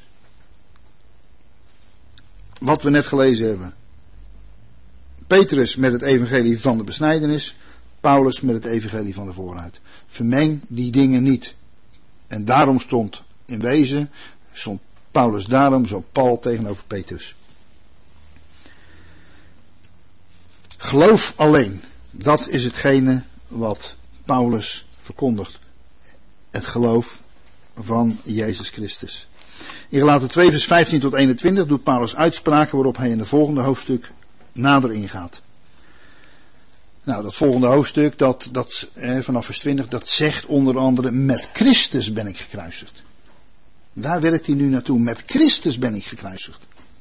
[SPEAKER 1] wat we net gelezen hebben. Petrus met het evangelie van de besnijdenis, Paulus met het evangelie van de vooruit. Vermeng die dingen niet. En daarom stond Paulus daarom zo pal tegenover Petrus. Geloof alleen. Dat is hetgene wat Paulus verkondigt. Het geloof van Jezus Christus. In Galaten 2 vers 15 tot 21 doet Paulus uitspraken waarop hij in de volgende hoofdstuk nader ingaat. Nou, dat volgende hoofdstuk, vanaf vers 20, dat zegt onder andere, met Christus ben ik gekruisigd. Daar werkt hij nu naartoe, met Christus ben ik gekruisigd.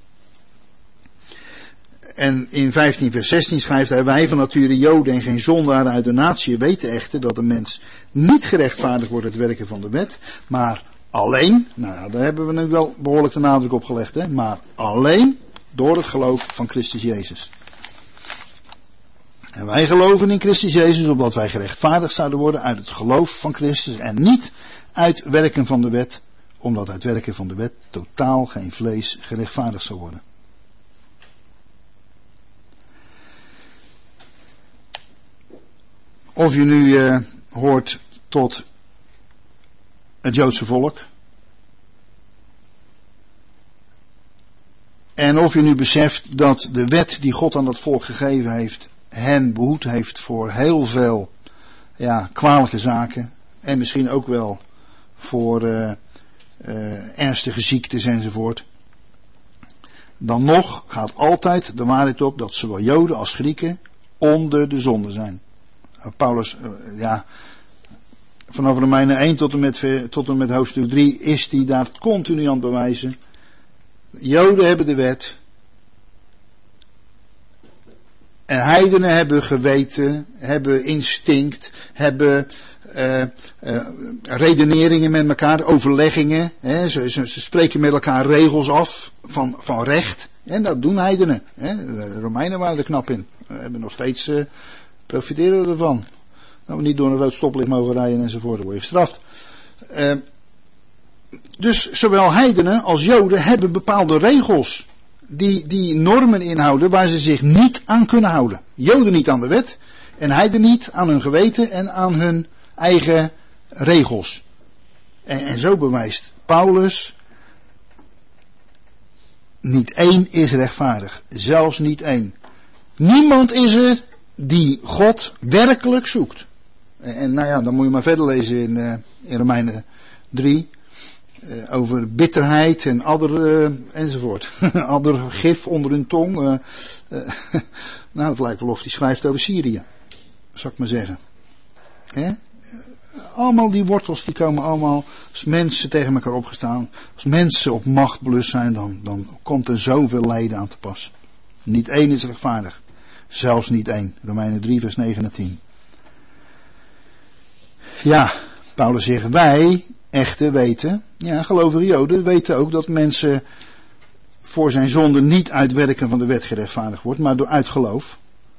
[SPEAKER 1] En in 15 vers 16 schrijft hij, wij van nature Joden en geen zondaren uit de natie weten echter dat een mens niet gerechtvaardigd wordt uit het werken van de wet, maar alleen, nou ja, daar hebben we nu wel behoorlijk de nadruk op gelegd, hè, maar alleen door het geloof van Christus Jezus. En wij geloven in Christus Jezus opdat wij gerechtvaardigd zouden worden uit het geloof van Christus en niet uit werken van de wet, omdat uit werken van de wet totaal geen vlees gerechtvaardigd zou worden. Of je nu hoort tot het Joodse volk. En of je nu beseft dat de wet die God aan dat volk gegeven heeft, hen behoed heeft voor heel veel kwalijke zaken. En misschien ook wel voor ernstige ziektes enzovoort. Dan nog gaat altijd de waarheid op dat zowel Joden als Grieken onder de zonde zijn. Paulus, vanaf Romeinen 1 tot en met hoofdstuk 3 is hij daar continu aan het bewijzen. Joden hebben de wet. En heidenen hebben geweten, hebben instinct, hebben redeneringen met elkaar, overleggingen. Hè, ze spreken met elkaar regels af van recht. En dat doen heidenen. Hè. De Romeinen waren er knap in. We hebben nog steeds profiteren ervan. Dat we niet door een rood stoplicht mogen rijden enzovoort, dan word je gestraft. Dus zowel heidenen als Joden hebben bepaalde regels. Die normen inhouden waar ze zich niet aan kunnen houden. Joden niet aan de wet. En heidenen niet aan hun geweten en aan hun eigen regels. En zo bewijst Paulus. Niet één is rechtvaardig. Zelfs niet één. Niemand is er die God werkelijk zoekt. En nou ja, dan moet je maar verder lezen in Romeinen 3. Over bitterheid en enzovoort. Adder gif onder hun tong. Nou, het lijkt wel of hij schrijft over Syrië. Zal ik maar zeggen. Allemaal die wortels die komen allemaal. Als mensen tegen elkaar opgestaan. Als mensen op macht belust zijn. Dan komt er zoveel lijden aan te pas. Niet één is rechtvaardig. Zelfs niet één. Romeinen 3 vers 9 en 10. Ja, Paulus zegt wij echte weten. Ja, gelovige Joden weten ook dat mensen voor zijn zonde niet uit werken van de wet gerechtvaardigd wordt, maar door uit geloof.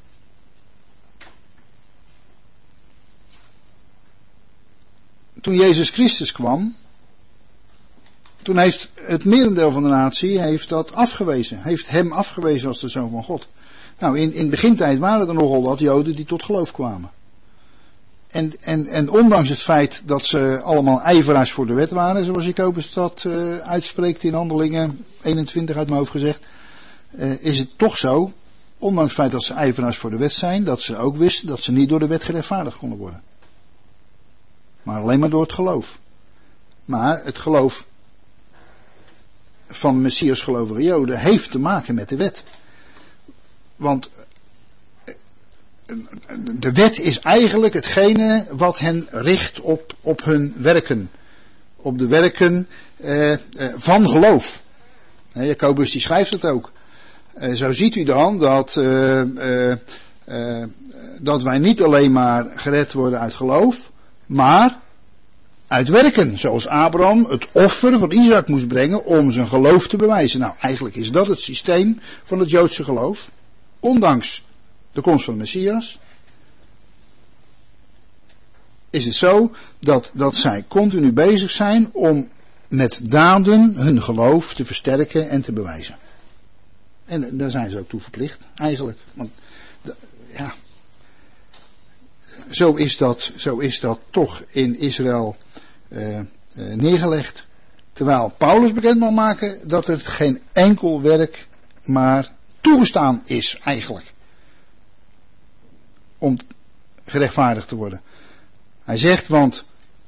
[SPEAKER 1] Toen Jezus Christus kwam, toen heeft het merendeel van de natie dat afgewezen. Heeft hem afgewezen als de Zoon van God. Nou, in begintijd waren er nogal wat Joden die tot geloof kwamen. En ondanks het feit dat ze allemaal ijveraars voor de wet waren, zoals Jacobus dat uitspreekt in Handelingen 21 uit mijn hoofd gezegd, is het toch zo, ondanks het feit dat ze ijveraars voor de wet zijn, dat ze ook wisten dat ze niet door de wet gerechtvaardigd konden worden. Maar alleen maar door het geloof. Maar het geloof van Messias gelovige Joden heeft te maken met de wet. Want de wet is eigenlijk hetgene wat hen richt op hun werken. Op de werken van geloof. Jacobus die schrijft het ook. Zo ziet u dan dat wij niet alleen maar gered worden uit geloof, maar uit werken. Zoals Abraham het offer van Isaac moest brengen om zijn geloof te bewijzen. Nou, eigenlijk is dat het systeem van het Joodse geloof. Ondanks de komst van de Messias is het zo dat zij continu bezig zijn om met daden hun geloof te versterken en te bewijzen. En daar zijn ze ook toe verplicht, eigenlijk. Want ja, zo is dat toch in Israël neergelegd. Terwijl Paulus bekend mag maken dat het geen enkel werk maar toegestaan is eigenlijk. Om gerechtvaardigd te worden. Hij zegt, want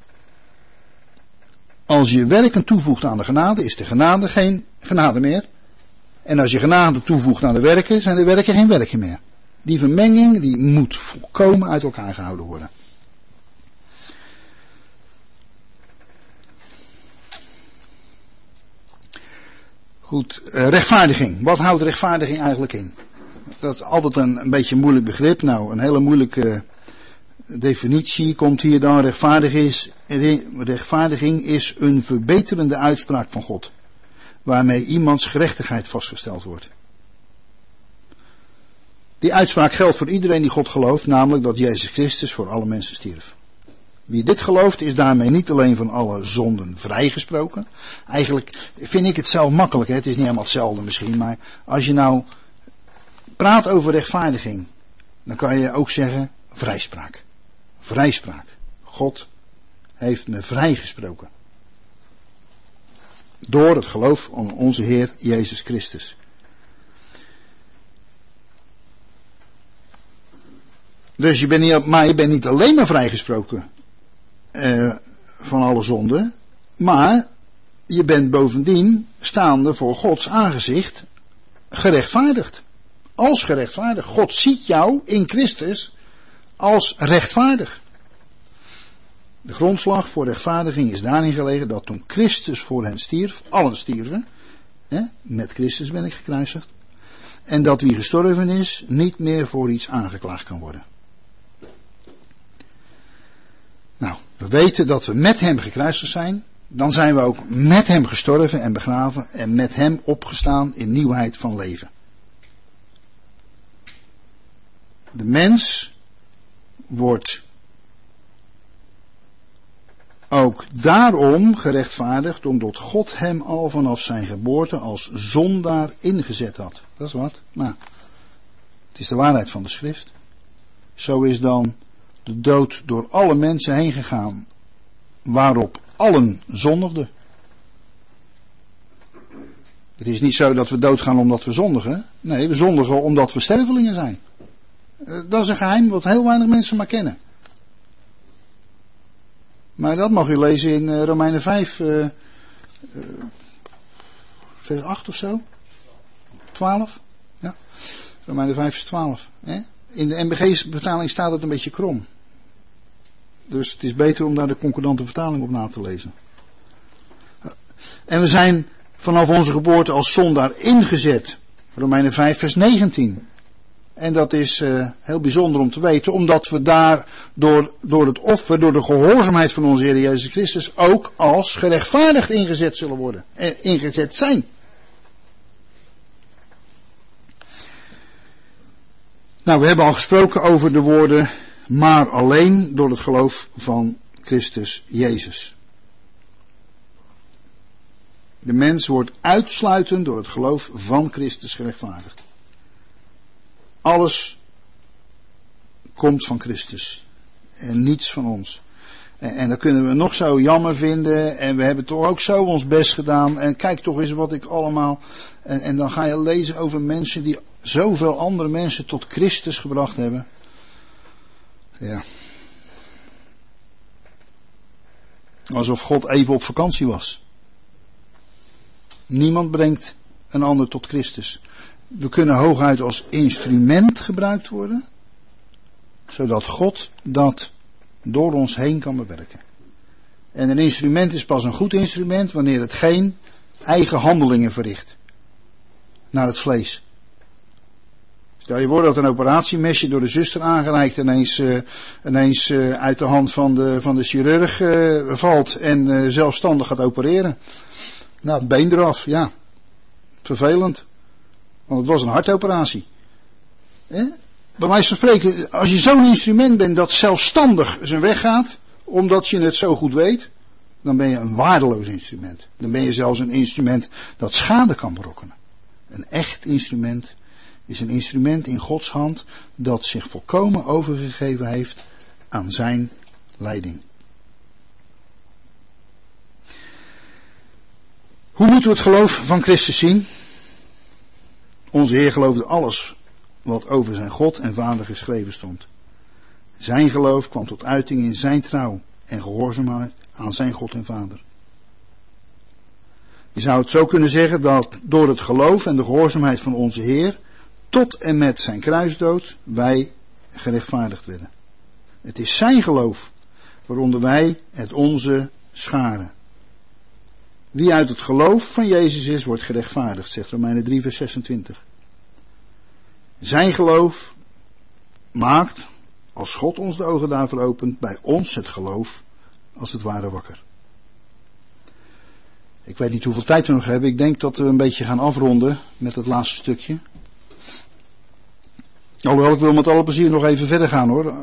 [SPEAKER 1] als je werken toevoegt aan de genade, is de genade geen genade meer. En als je genade toevoegt aan de werken, zijn de werken geen werken meer. Die vermenging die moet volkomen uit elkaar gehouden worden. Goed, rechtvaardiging. Wat houdt rechtvaardiging eigenlijk in? Dat is altijd een beetje een moeilijk begrip. Nou, een hele moeilijke definitie komt hier dan. Rechtvaardiging is een verbeterende uitspraak van God, waarmee iemands gerechtigheid vastgesteld wordt. Die uitspraak geldt voor iedereen die God gelooft, namelijk dat Jezus Christus voor alle mensen stierf. Wie dit gelooft is daarmee niet alleen van alle zonden vrijgesproken. Eigenlijk vind ik het zelf makkelijk, hè? Het is niet helemaal hetzelfde misschien, maar als je nou praat over rechtvaardiging, dan kan je ook zeggen vrijspraak. Vrijspraak. God heeft me vrijgesproken. Door het geloof aan onze Heer Jezus Christus. Dus je bent niet alleen maar vrijgesproken van alle zonden, maar je bent bovendien staande voor Gods aangezicht gerechtvaardigd. Als gerechtvaardigd. God ziet jou in Christus als rechtvaardig. De grondslag voor rechtvaardiging is daarin gelegen dat toen Christus voor hen stierf, allen stierven, met Christus ben ik gekruisigd, en dat wie gestorven is niet meer voor iets aangeklaagd kan worden. Nou, we weten dat we met hem gekruisigd zijn, dan zijn we ook met hem gestorven en begraven en met hem opgestaan in nieuwheid van leven. De mens wordt ook daarom gerechtvaardigd, omdat God hem al vanaf zijn geboorte als zondaar ingezet had. Dat is wat. Nou, het is de waarheid van de schrift. Zo is dan de dood door alle mensen heen gegaan, waarop allen zondigden. Het is niet zo dat we doodgaan omdat we zondigen. Nee, we zondigen omdat we stervelingen zijn. Dat is een geheim wat heel weinig mensen maar kennen. Maar dat mag u lezen in Romeinen 5, vers 8 of zo. 12. Ja. Romeinen 5 vers 12. Hè? In de NBG-vertaling staat het een beetje krom. Dus het is beter om daar de concordante vertaling op na te lezen. En we zijn vanaf onze geboorte als zondaar ingezet. Romeinen 5 vers 19. En dat is heel bijzonder om te weten, omdat we daar door het offer, door de gehoorzaamheid van onze Heer Jezus Christus ook als gerechtvaardigd ingezet zullen worden. Ingezet zijn. Nou, we hebben al gesproken over de woorden, maar alleen door het geloof van Christus Jezus. De mens wordt uitsluitend door het geloof van Christus gerechtvaardigd. Alles komt van Christus en niets van ons. En dan kunnen we nog zo jammer vinden en we hebben toch ook zo ons best gedaan en kijk toch eens wat ik allemaal... En dan ga je lezen over mensen die zoveel andere mensen tot Christus gebracht hebben. Ja. Alsof God even op vakantie was. Niemand brengt een ander tot Christus. We kunnen hooguit als instrument gebruikt worden, zodat God dat door ons heen kan bewerken. En een instrument is pas een goed instrument wanneer het geen eigen handelingen verricht. Naar het vlees. Stel je voor dat een operatiemesje door de zuster aangereikt ineens uit de hand van de chirurg valt en zelfstandig gaat opereren. Nou, het been eraf, ja. Vervelend. Want het was een hartoperatie. Bij wijze van spreken, als je zo'n instrument bent dat zelfstandig zijn weg gaat, omdat je het zo goed weet, dan ben je een waardeloos instrument. Dan ben je zelfs een instrument dat schade kan berokkenen. Een echt instrument is een instrument in Gods hand dat zich volkomen overgegeven heeft aan zijn leiding. Hoe moeten we het geloof van Christus zien? Onze Heer geloofde alles wat over zijn God en Vader geschreven stond. Zijn geloof kwam tot uiting in zijn trouw en gehoorzaamheid aan zijn God en Vader. Je zou het zo kunnen zeggen dat door het geloof en de gehoorzaamheid van onze Heer tot en met zijn kruisdood wij gerechtvaardigd werden. Het is zijn geloof waaronder wij het onze scharen. Wie uit het geloof van Jezus is, wordt gerechtvaardigd, zegt Romeinen 3 vers 26. Zijn geloof maakt, als God ons de ogen daarvoor opent, bij ons het geloof als het ware wakker. Ik weet niet hoeveel tijd we nog hebben. Ik denk dat we een beetje gaan afronden met het laatste stukje. Alhoewel, ik wil met alle plezier nog even verder gaan hoor.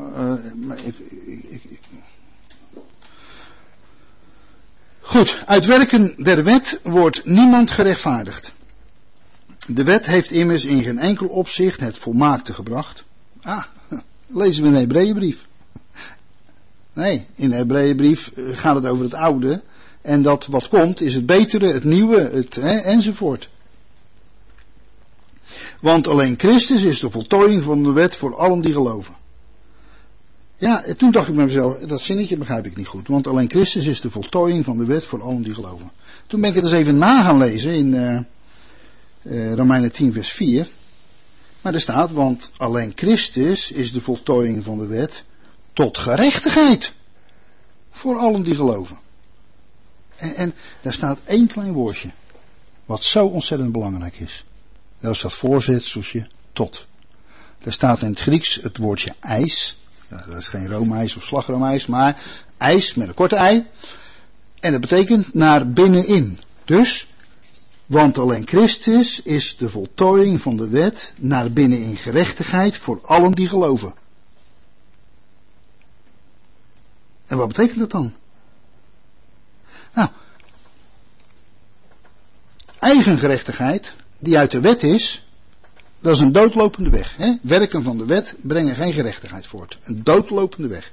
[SPEAKER 1] Goed, uit werken der wet wordt niemand gerechtvaardigd. De wet heeft immers in geen enkel opzicht het volmaakte gebracht. Lezen we een Hebreeënbrief. Nee, in de Hebreeënbrief gaat het over het oude. En dat wat komt is het betere, het nieuwe, enzovoort. Want alleen Christus is de voltooiing van de wet voor allen die geloven. Ja, en toen dacht ik bij mezelf, dat zinnetje begrijp ik niet goed. Want alleen Christus is de voltooiing van de wet voor allen die geloven. Toen ben ik het eens even na gaan lezen in Romeinen 10 vers 4. Maar er staat, want alleen Christus is de voltooiing van de wet tot gerechtigheid voor allen die geloven. En daar staat één klein woordje, wat zo ontzettend belangrijk is. Dat is dat voorzetseltje tot. Daar staat in het Grieks het woordje eis. Ja, dat is geen roomijs of slagroomijs, maar ijs met een korte ei. En dat betekent naar binnenin. Dus, want alleen Christus is de voltooiing van de wet naar binnenin gerechtigheid voor allen die geloven. En wat betekent dat dan? Nou, eigen gerechtigheid die uit de wet is, dat is een doodlopende weg. Hè? Werken van de wet brengen geen gerechtigheid voort. Een doodlopende weg.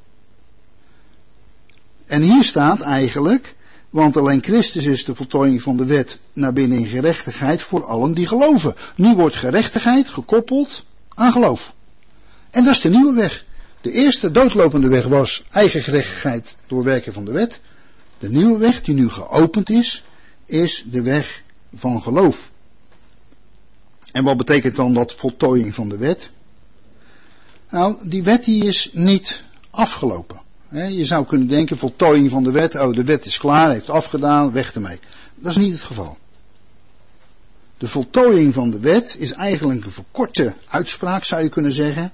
[SPEAKER 1] En hier staat eigenlijk, want alleen Christus is de voltooiing van de wet naar binnen in gerechtigheid voor allen die geloven. Nu wordt gerechtigheid gekoppeld aan geloof. En dat is de nieuwe weg. De eerste doodlopende weg was eigen gerechtigheid door werken van de wet. De nieuwe weg die nu geopend is de weg van geloof. En wat betekent dan dat voltooiing van de wet? Nou, die wet die is niet afgelopen. Je zou kunnen denken, voltooiing van de wet, de wet is klaar, heeft afgedaan, weg ermee. Dat is niet het geval. De voltooiing van de wet is eigenlijk een verkorte uitspraak, zou je kunnen zeggen.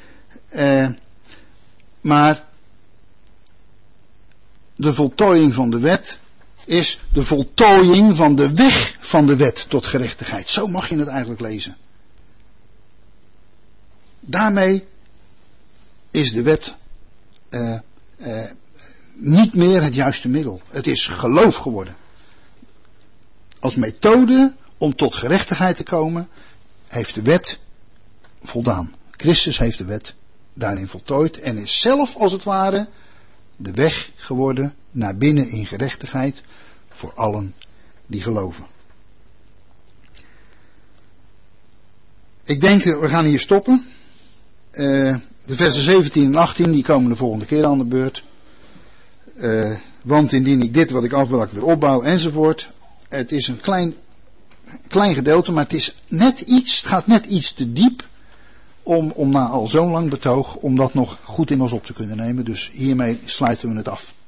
[SPEAKER 1] Maar de voltooiing van de wet is de voltooiing van de weg van de wet tot gerechtigheid. Zo mag je het eigenlijk lezen. Daarmee is de wet niet meer het juiste middel. Het is geloof geworden. Als methode om tot gerechtigheid te komen, heeft de wet voldaan. Christus heeft de wet daarin voltooid en is zelf als het ware de weg geworden naar binnen in gerechtigheid voor allen die geloven. Ik denk, we gaan hier stoppen. De versen 17 en 18 die komen de volgende keer aan de beurt. Want indien ik dit wat ik afbrak weer opbouw enzovoort. Het is een klein gedeelte, maar het gaat net iets te diep om na al zo'n lang betoog, om dat nog goed in ons op te kunnen nemen. Dus hiermee sluiten we het af.